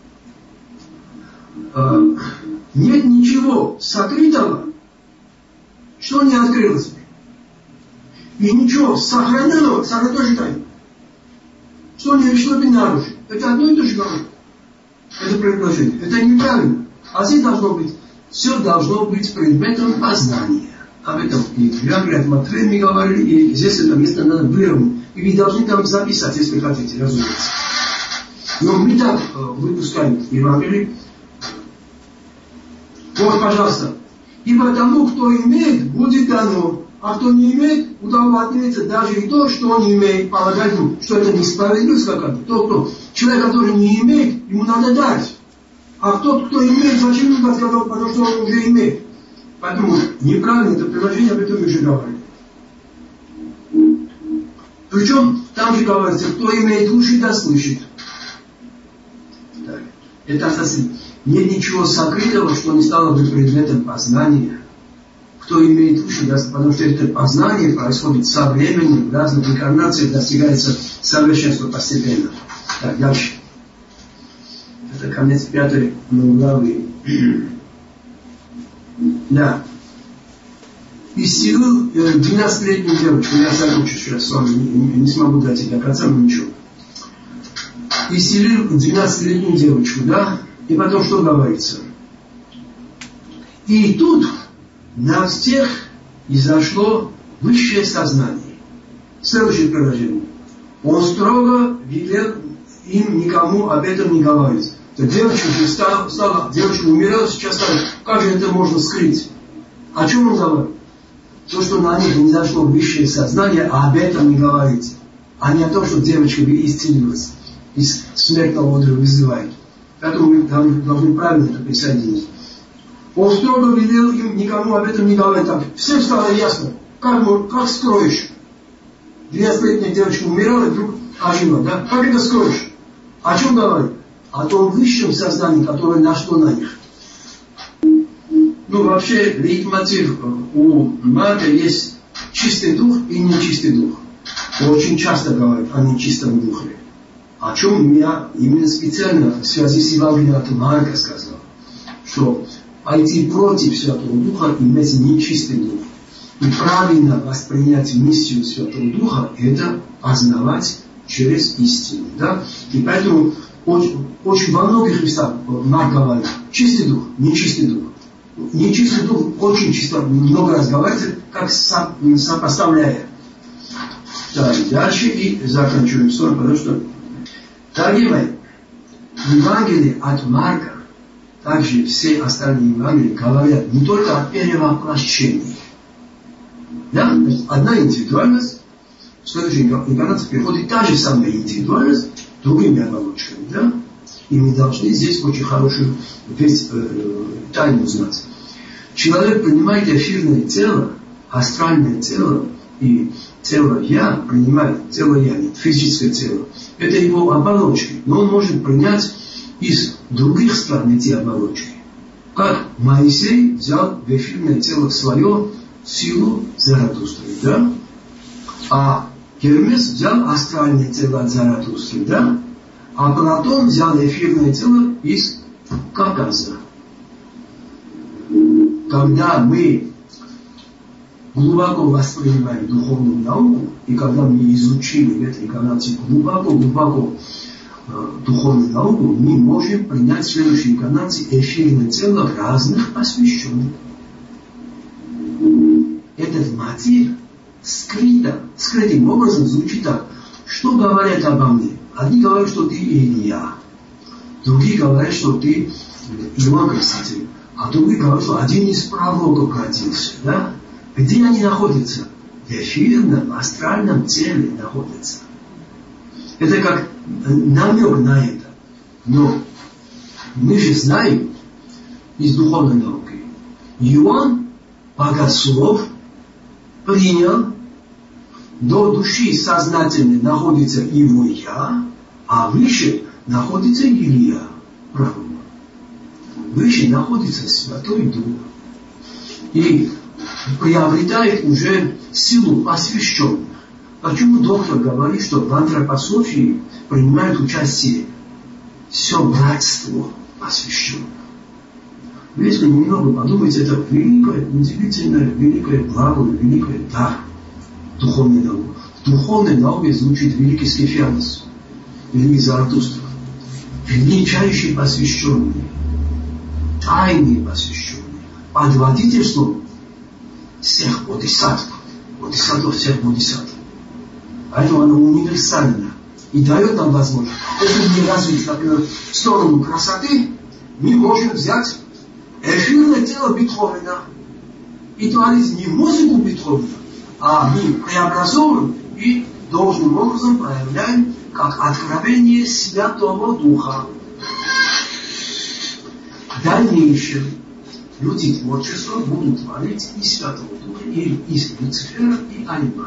э, нет ничего сокрытого, что не открылось бы. И ничего сохраненного, сохраненного тоже тайны, что не вышло бы наружу. Это одно и то же говорит. Это предложение. Это неправильно. А здесь должно быть, все должно быть предметом познания. Об этом и в Евангелии от Матфея мы говорили, и здесь это место надо выровнять. И вы должны там записать, если хотите, разумеется. Но мы так э, выпускаем Евангелие. Вот, пожалуйста. Ибо тому, кто имеет, будет дано. А кто не имеет, у того отнимется даже и то, что он не имеет. Полагать, что это несправедливость какая-то. Тот, кто, человек, который не имеет, ему надо дать. А тот, кто имеет, зачем ему дать, потому что он уже имеет. Поэтому неправильно это предложение, об этом мы уже говорили. Причем там же говорится, кто имеет уши, да слышит. Так. Это совсем нет ничего сокрытого, что не стало бы предметом познания. Кто имеет уши, да, потому что это познание происходит со временем, в разных инкарнациях достигается совершенства постепенно. Так, дальше. Это конец пятой главы. Да. Исцелил э, двенадцатилетнюю девочку. Я закончу сейчас с вами. Не, не смогу дать и до конца, но ничего. Исцелил двенадцатилетнюю девочку, да? И потом что говорится? И тут на всех изошло высшее сознание. Следующее предложение. Он строго велел им никому об этом не говорить. Девочка же стала, стала, девочка умерла, сейчас стала, как же это можно скрыть? О чем он говорит? То, что на них не зашло высшее сознание, а об этом не говорить. А не о том, что девочка исцелилась, из смертного одра вызывает. Поэтому мы должны правильно это присоединить. Он строго велел им никому об этом не говорить. Так, всем стало ясно. Как, как скроешь? двенадцатилетняя девочка умерла, и вдруг ожила, да? Как это скроешь? О чем говорит? О том высшем сознании, которое нашло на них. Ну, вообще, лейтмотив у Марка есть чистый дух и нечистый дух. Очень часто говорят о нечистом духе. О чем я именно специально в связи с Евангелием от Марка сказал. Что пойти против Святого Духа имеется нечистый дух. И правильно воспринять миссию Святого Духа – это познавать через истину. Да? И поэтому очень, очень во многих местах Марк говорит чистый дух, нечистый дух. Нечистый дух очень чисто, много раз говорится, как со, сопоставляя. Так, дальше и заканчиваем ссор, потому что, дорогие мои, в Евангелии от Марка, также все остальные Евангелия говорят не только о перевоплощении. Да? Одна индивидуальность, в следующей инкарнации приходит та же самая индивидуальность другими оболочками. Да? И мы должны здесь очень хорошую весь, э, тайну узнать. Человек принимает эфирное тело, астральное тело и тело «я», принимает тело «я», нет, физическое тело. Это его оболочки. Но он может принять из других стран эти оболочки. Как Моисей взял в эфирное тело свое силу Заратустры, да? А Гермес взял астральное тело от Заратустры, да? А Платон взял эфирное тело из Кавказа. Когда мы глубоко воспринимаем духовную науку, и когда мы изучили в этой инкарнации глубоко-глубоко э, духовную науку, мы можем принять в следующей инкарнации эфирное тело разных посвященных. Этот мотив скрыто, скрытым образом звучит так. Что говорят обо мне? Одни говорят, что ты Илья. Другие говорят, что ты Иоанн Креститель. А другие говорят, что один из пророков родился. Да? Где они находятся? В эфирном, астральном теле находятся. Это как намек на это. Но мы же знаем из духовной науки, Иоанн Богослов принял, до души сознательной находится его «я», а выше находится Илья, пророк. Выше находится Святой Дух. И приобретает уже силу посвященных. Почему доктор говорит, что в антропософии принимает участие все братство посвященных? Если немного подумать, это великое, удивительное, великое благо, великое дар духовной науки. В духовной науке звучит великий Скефианос, великий Заратустра, величайший посвященный, тайный посвященный, под водительством всех бодхисаттв, бодхисаттв всех бодхисаттв. Поэтому оно универсально и дает нам возможность. Если мы развить, например, в сторону красоты, мы можем взять эфирное тело Бетховена и творить не музыку Бетховена, а мы преобразовываем и должным образом проявляем как откровение Святого Духа. В дальнейшем люди творчества будут творить и Святого Духа, и из Люцифера, и Алимана.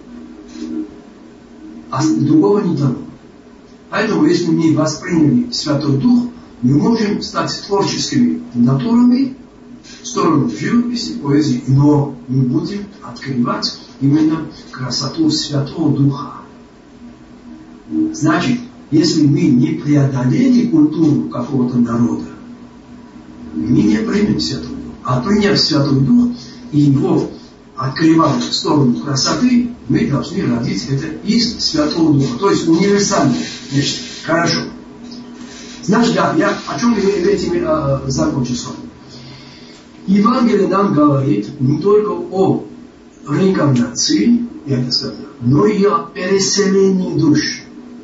А другого не дано. Поэтому, если мы восприняли Святой Дух, мы можем стать творческими натурами в сторону живописи, поэзии, но мы будем открывать именно красоту Святого Духа. Значит, если мы не преодолели культуру какого-то народа, мы не примем Святой Дух. А приняв Святой Дух и его открывать в сторону красоты, мы должны родить это из Святого Духа. То есть универсальное нечто. Хорошо. Значит, да, я о чем этим э, закончу с вами. Евангелие нам говорит не только о реинкарнации, я это сказал, но и о переселении душ.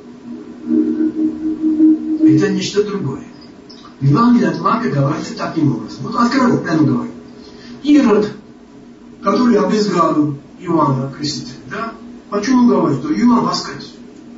Это нечто другое. Евангелие от Марка говорит таким образом. Вот откровенно прямо говорит. Ирод, который обезглавил Иоанна Крестителя, да? Почему говорит, что Иоанн воскрес?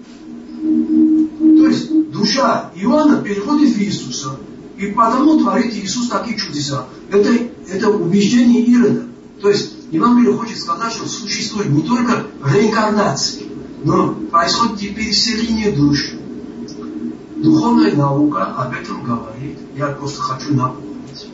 То есть душа Иоанна переходит в Иисуса, и потому творит Иисус такие чудеса. Это, это убеждение Ирода. То есть Евангелие хочет сказать, что существует не только реинкарнация, но происходит и переселение душ. Духовная наука об этом говорит. Я просто хочу напомнить.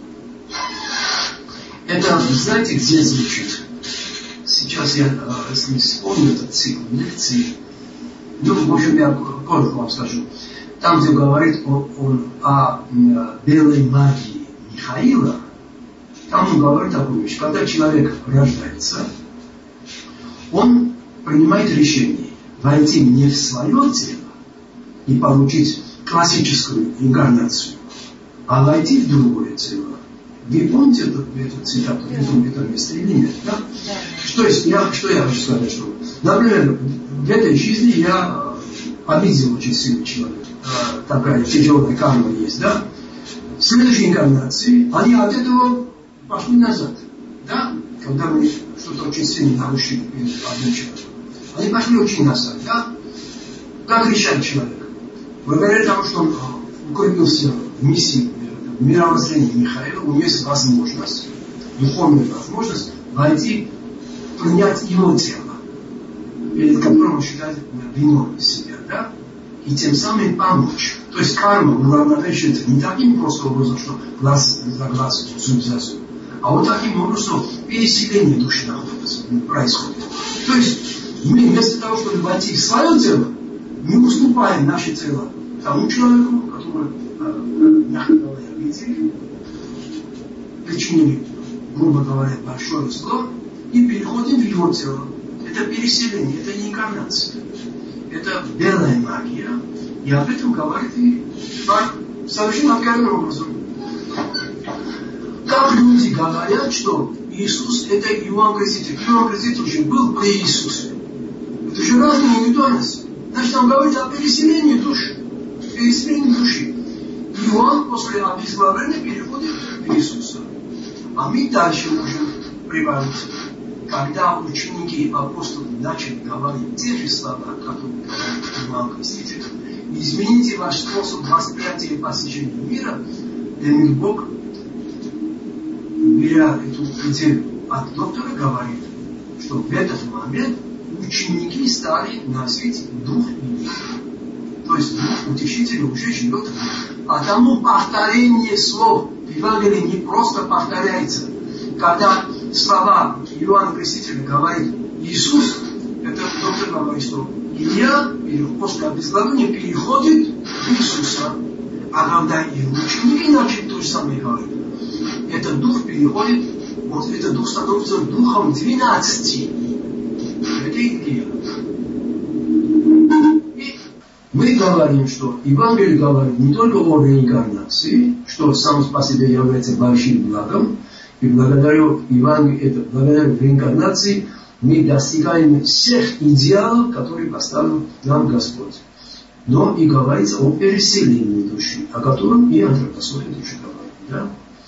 Это, знаете, где звучит? Сейчас я, если вспомню этот цикл лекций, ну, в общем, я коротко вам скажу. Там, где говорит он, он о белой магии Михаила, там он говорит такую вещь. Когда человек рождается, он принимает решение войти не в свое тело и получить классическую инкарнацию, а войти в другое тело. Вы помните эту, эту цитату, эту, это место или нет? Да? Что, есть, я, что я хочу сказать? Что, например, в этой жизни я обидел очень сильный человек. Такая тяжелая карма есть, да? В следующей инкарнации они от этого пошли назад. Да? Когда мы что-то очень сильно нарушили перед одним человеком. Они пошли очень назад, да? Как решает человек? Благодаря тому, что он укрепился в миссии мировоззрения Михаила, у него есть возможность, духовная возможность войти, принять его тело, перед которым он считает виной себя, да? И тем самым помочь. То есть карма уравновешивается не таким просто образом, что глаз за глаз, зуб за зуб, а вот таким образом переселение души происходит. То есть мы вместо того, чтобы войти в свое тело, мы уступаем наше тело тому человеку, который, мягко говоря, обидели, причинили, грубо говоря, большое зло, и переходим в его тело. Это переселение, это не инкарнация. Это белая магия. И об этом говорит и совершенно откровенным образом. Как люди говорят, что Иисус это Иоанн Креститель. Иоанн Креститель же был при Иисусе. Это же разные индивидуальности. Значит, там говорится о переселении души. Переселении души. Иоанн после обезглавления переходит Иисуса. А мы дальше можем прибавить, когда ученики апостолов начали говорить те же слова, которые говорит Иоанн Креститель, измените ваш способ восприятия и посещения мира, и Бог, беря эту идею от доктора, говорит, что в этот момент ученики стали носить дух мира. То есть дух утешителя уже живет в них. А тому повторение слов в Евангелии не просто повторяется. Когда слова Иоанна Крестителя говорит Иисус, это доктор говорит, что Илья после обезглавления переходит в Иисуса. А когда и ученики начали то же самое говорить, этот дух переходит, вот этот дух становится духом двенадцати. Это Илья. И мы говорим, что Евангелие говорит не только о реинкарнации, что сам по себе является большим благом, и благодаря Евангелию, это благодаря реинкарнации мы достигаем всех идеалов, которые поставил нам Господь. Но и говорится о переселении души, о котором и антропософия души говорит.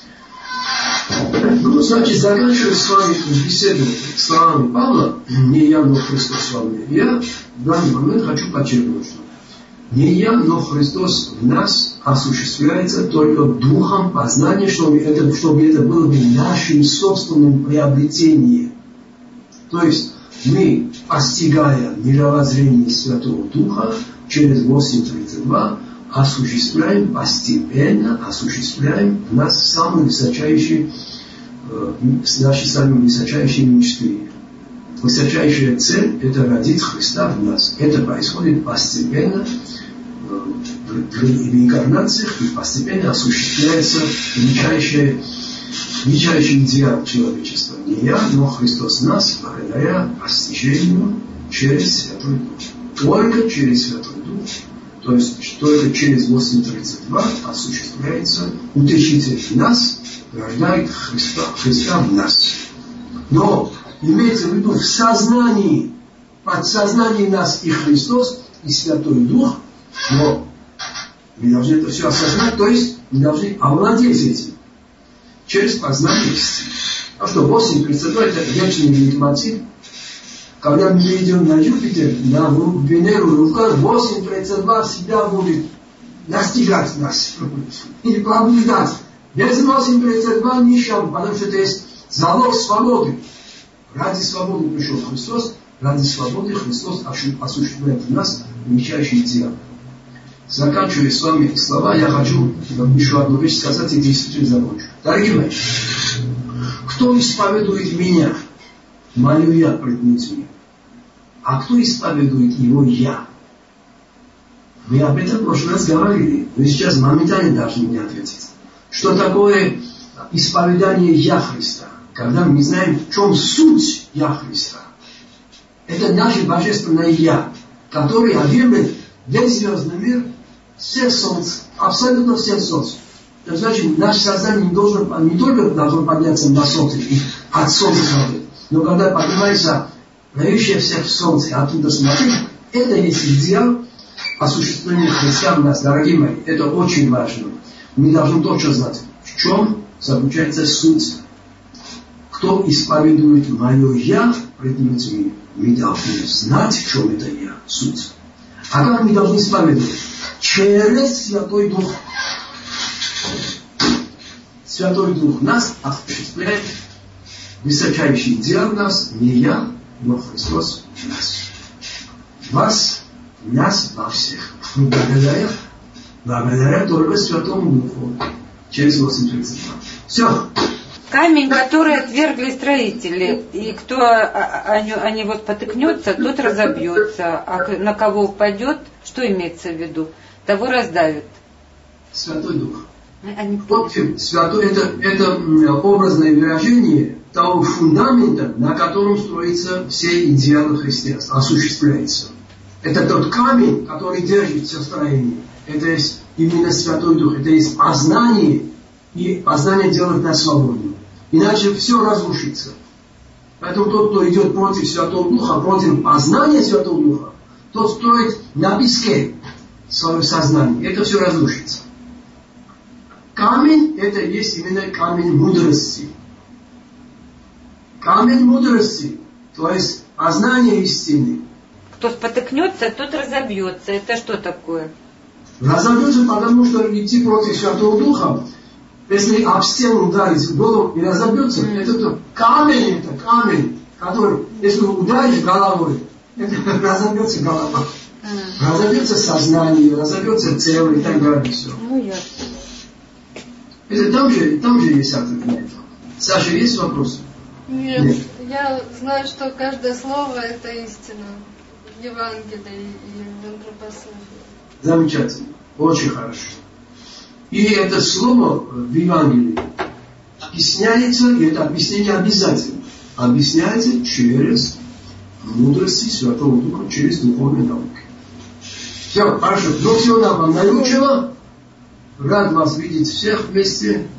Да? Ну, значит, заканчивая с вами беседу словами Павла, не я, но Христос с вами, я в данный момент хочу подчеркнуть, что не я, но Христос в нас осуществляется только духом познания, чтобы это, чтобы это было бы нашим собственным приобретением. То есть мы, постигая мировоззрение Святого Духа, через восемь тридцать два осуществляем постепенно, осуществляем в нас самые высочайшие, э, наши самые высочайшие мечты. Высочайшая цель – это родить Христа в нас. Это происходит постепенно э, в, в реинкарнациях, и постепенно осуществляется величайший, величайший идеал человечества. Не я, но Христос в нас, благодаря постижению через Святой Дух. Только через Святой Дух, то есть только через восемь тридцать два осуществляется утешитель в нас, рождает Христа, Христа в нас. Но имеется в виду в сознании, подсознании нас и Христос, и Святой Дух, но мы должны это все осознать, то есть мы должны овладеть этим через познание истины. А что, восемь тридцать два это вечный лейтмотив. Когда мы идем на Юпитер, на Венеру, восемь тридцать два всегда будет настигать нас или пробуждать. Без восемь тридцать два ничего, потому что это есть залог свободы. Ради свободы пришел Христос, ради свободы Христос осуществляет в нас величайший идеал. Заканчивая с вами эти слова, я хочу вам еще одну вещь сказать и действительно закончу. Дорогие мои, кто исповедует меня, молю я пред людьми, а кто исповедует его я? Вы об этом в прошлый раз говорили. Вы сейчас моментально должны мне ответить. Что такое исповедание я Христа? Когда мы знаем, в чем суть я Христа. Это наше божественное я, которое объемлет весь звездный мир, все солнца, абсолютно все солнца. Это значит, наше сознание не, должен, не только должно подняться на солнце и от солнца смотреть, но когда поднимается дающее всех солнце, оттуда смотреть, это есть идеал осуществления Христа в нас. Дорогие мои, это очень важно. Мы должны точно знать, в чем заключается суть. Кто исповедует мое я пред людьми, мы должны знать, в чем это я, суть. А как мы должны исповедовать? Через Святой Дух. Святой Дух нас осуществляет высочайший идеал в нас, не я, но Христос в нас. Вас, нас, во всех. Благодаря, благодаря только Святому Духу. Через восемь тридцать два. Все. Камень, который отвергли строители, и кто они, они вот потыкнется, тот разобьется, а на кого упадет, что имеется в виду, того раздавит. Святой Дух. Они... Вот, святой это, это образное выражение того фундамента, на котором строятся все идеалы христианства, осуществляется. Это тот камень, который держит все строение. Это есть именно Святой Дух, это есть познание, и познание делает нас свободным. Иначе все разрушится. Поэтому тот, кто идет против Святого Духа, против познания Святого Духа, тот строит на песке свое сознание. Это все разрушится. камень, это есть именно камень мудрости. Камень мудрости, то есть познание истины. Кто спотыкнется, тот разобьется. Это что такое? Разобьется, потому что идти против Святого Духа, если об стену ударить голову и разобьется, mm. это то, камень, это камень, который, если ударишь головой, это разобьется голова. Mm. Разобьется сознание, разобьется тело и так далее. Все. Ну, ясно. Это там же, там же есть ответ на это. Саша, есть вопросы? Нет, Нет, я знаю, что каждое слово это истина в Евангелии и в антропософии. Замечательно, очень хорошо. И это слово в Евангелии объясняется, и это объяснение обязательно, объясняется через мудрость Святого Духа, через духовные науки. Все, хорошо. Ну все, нам научила. Рад вас видеть всех вместе.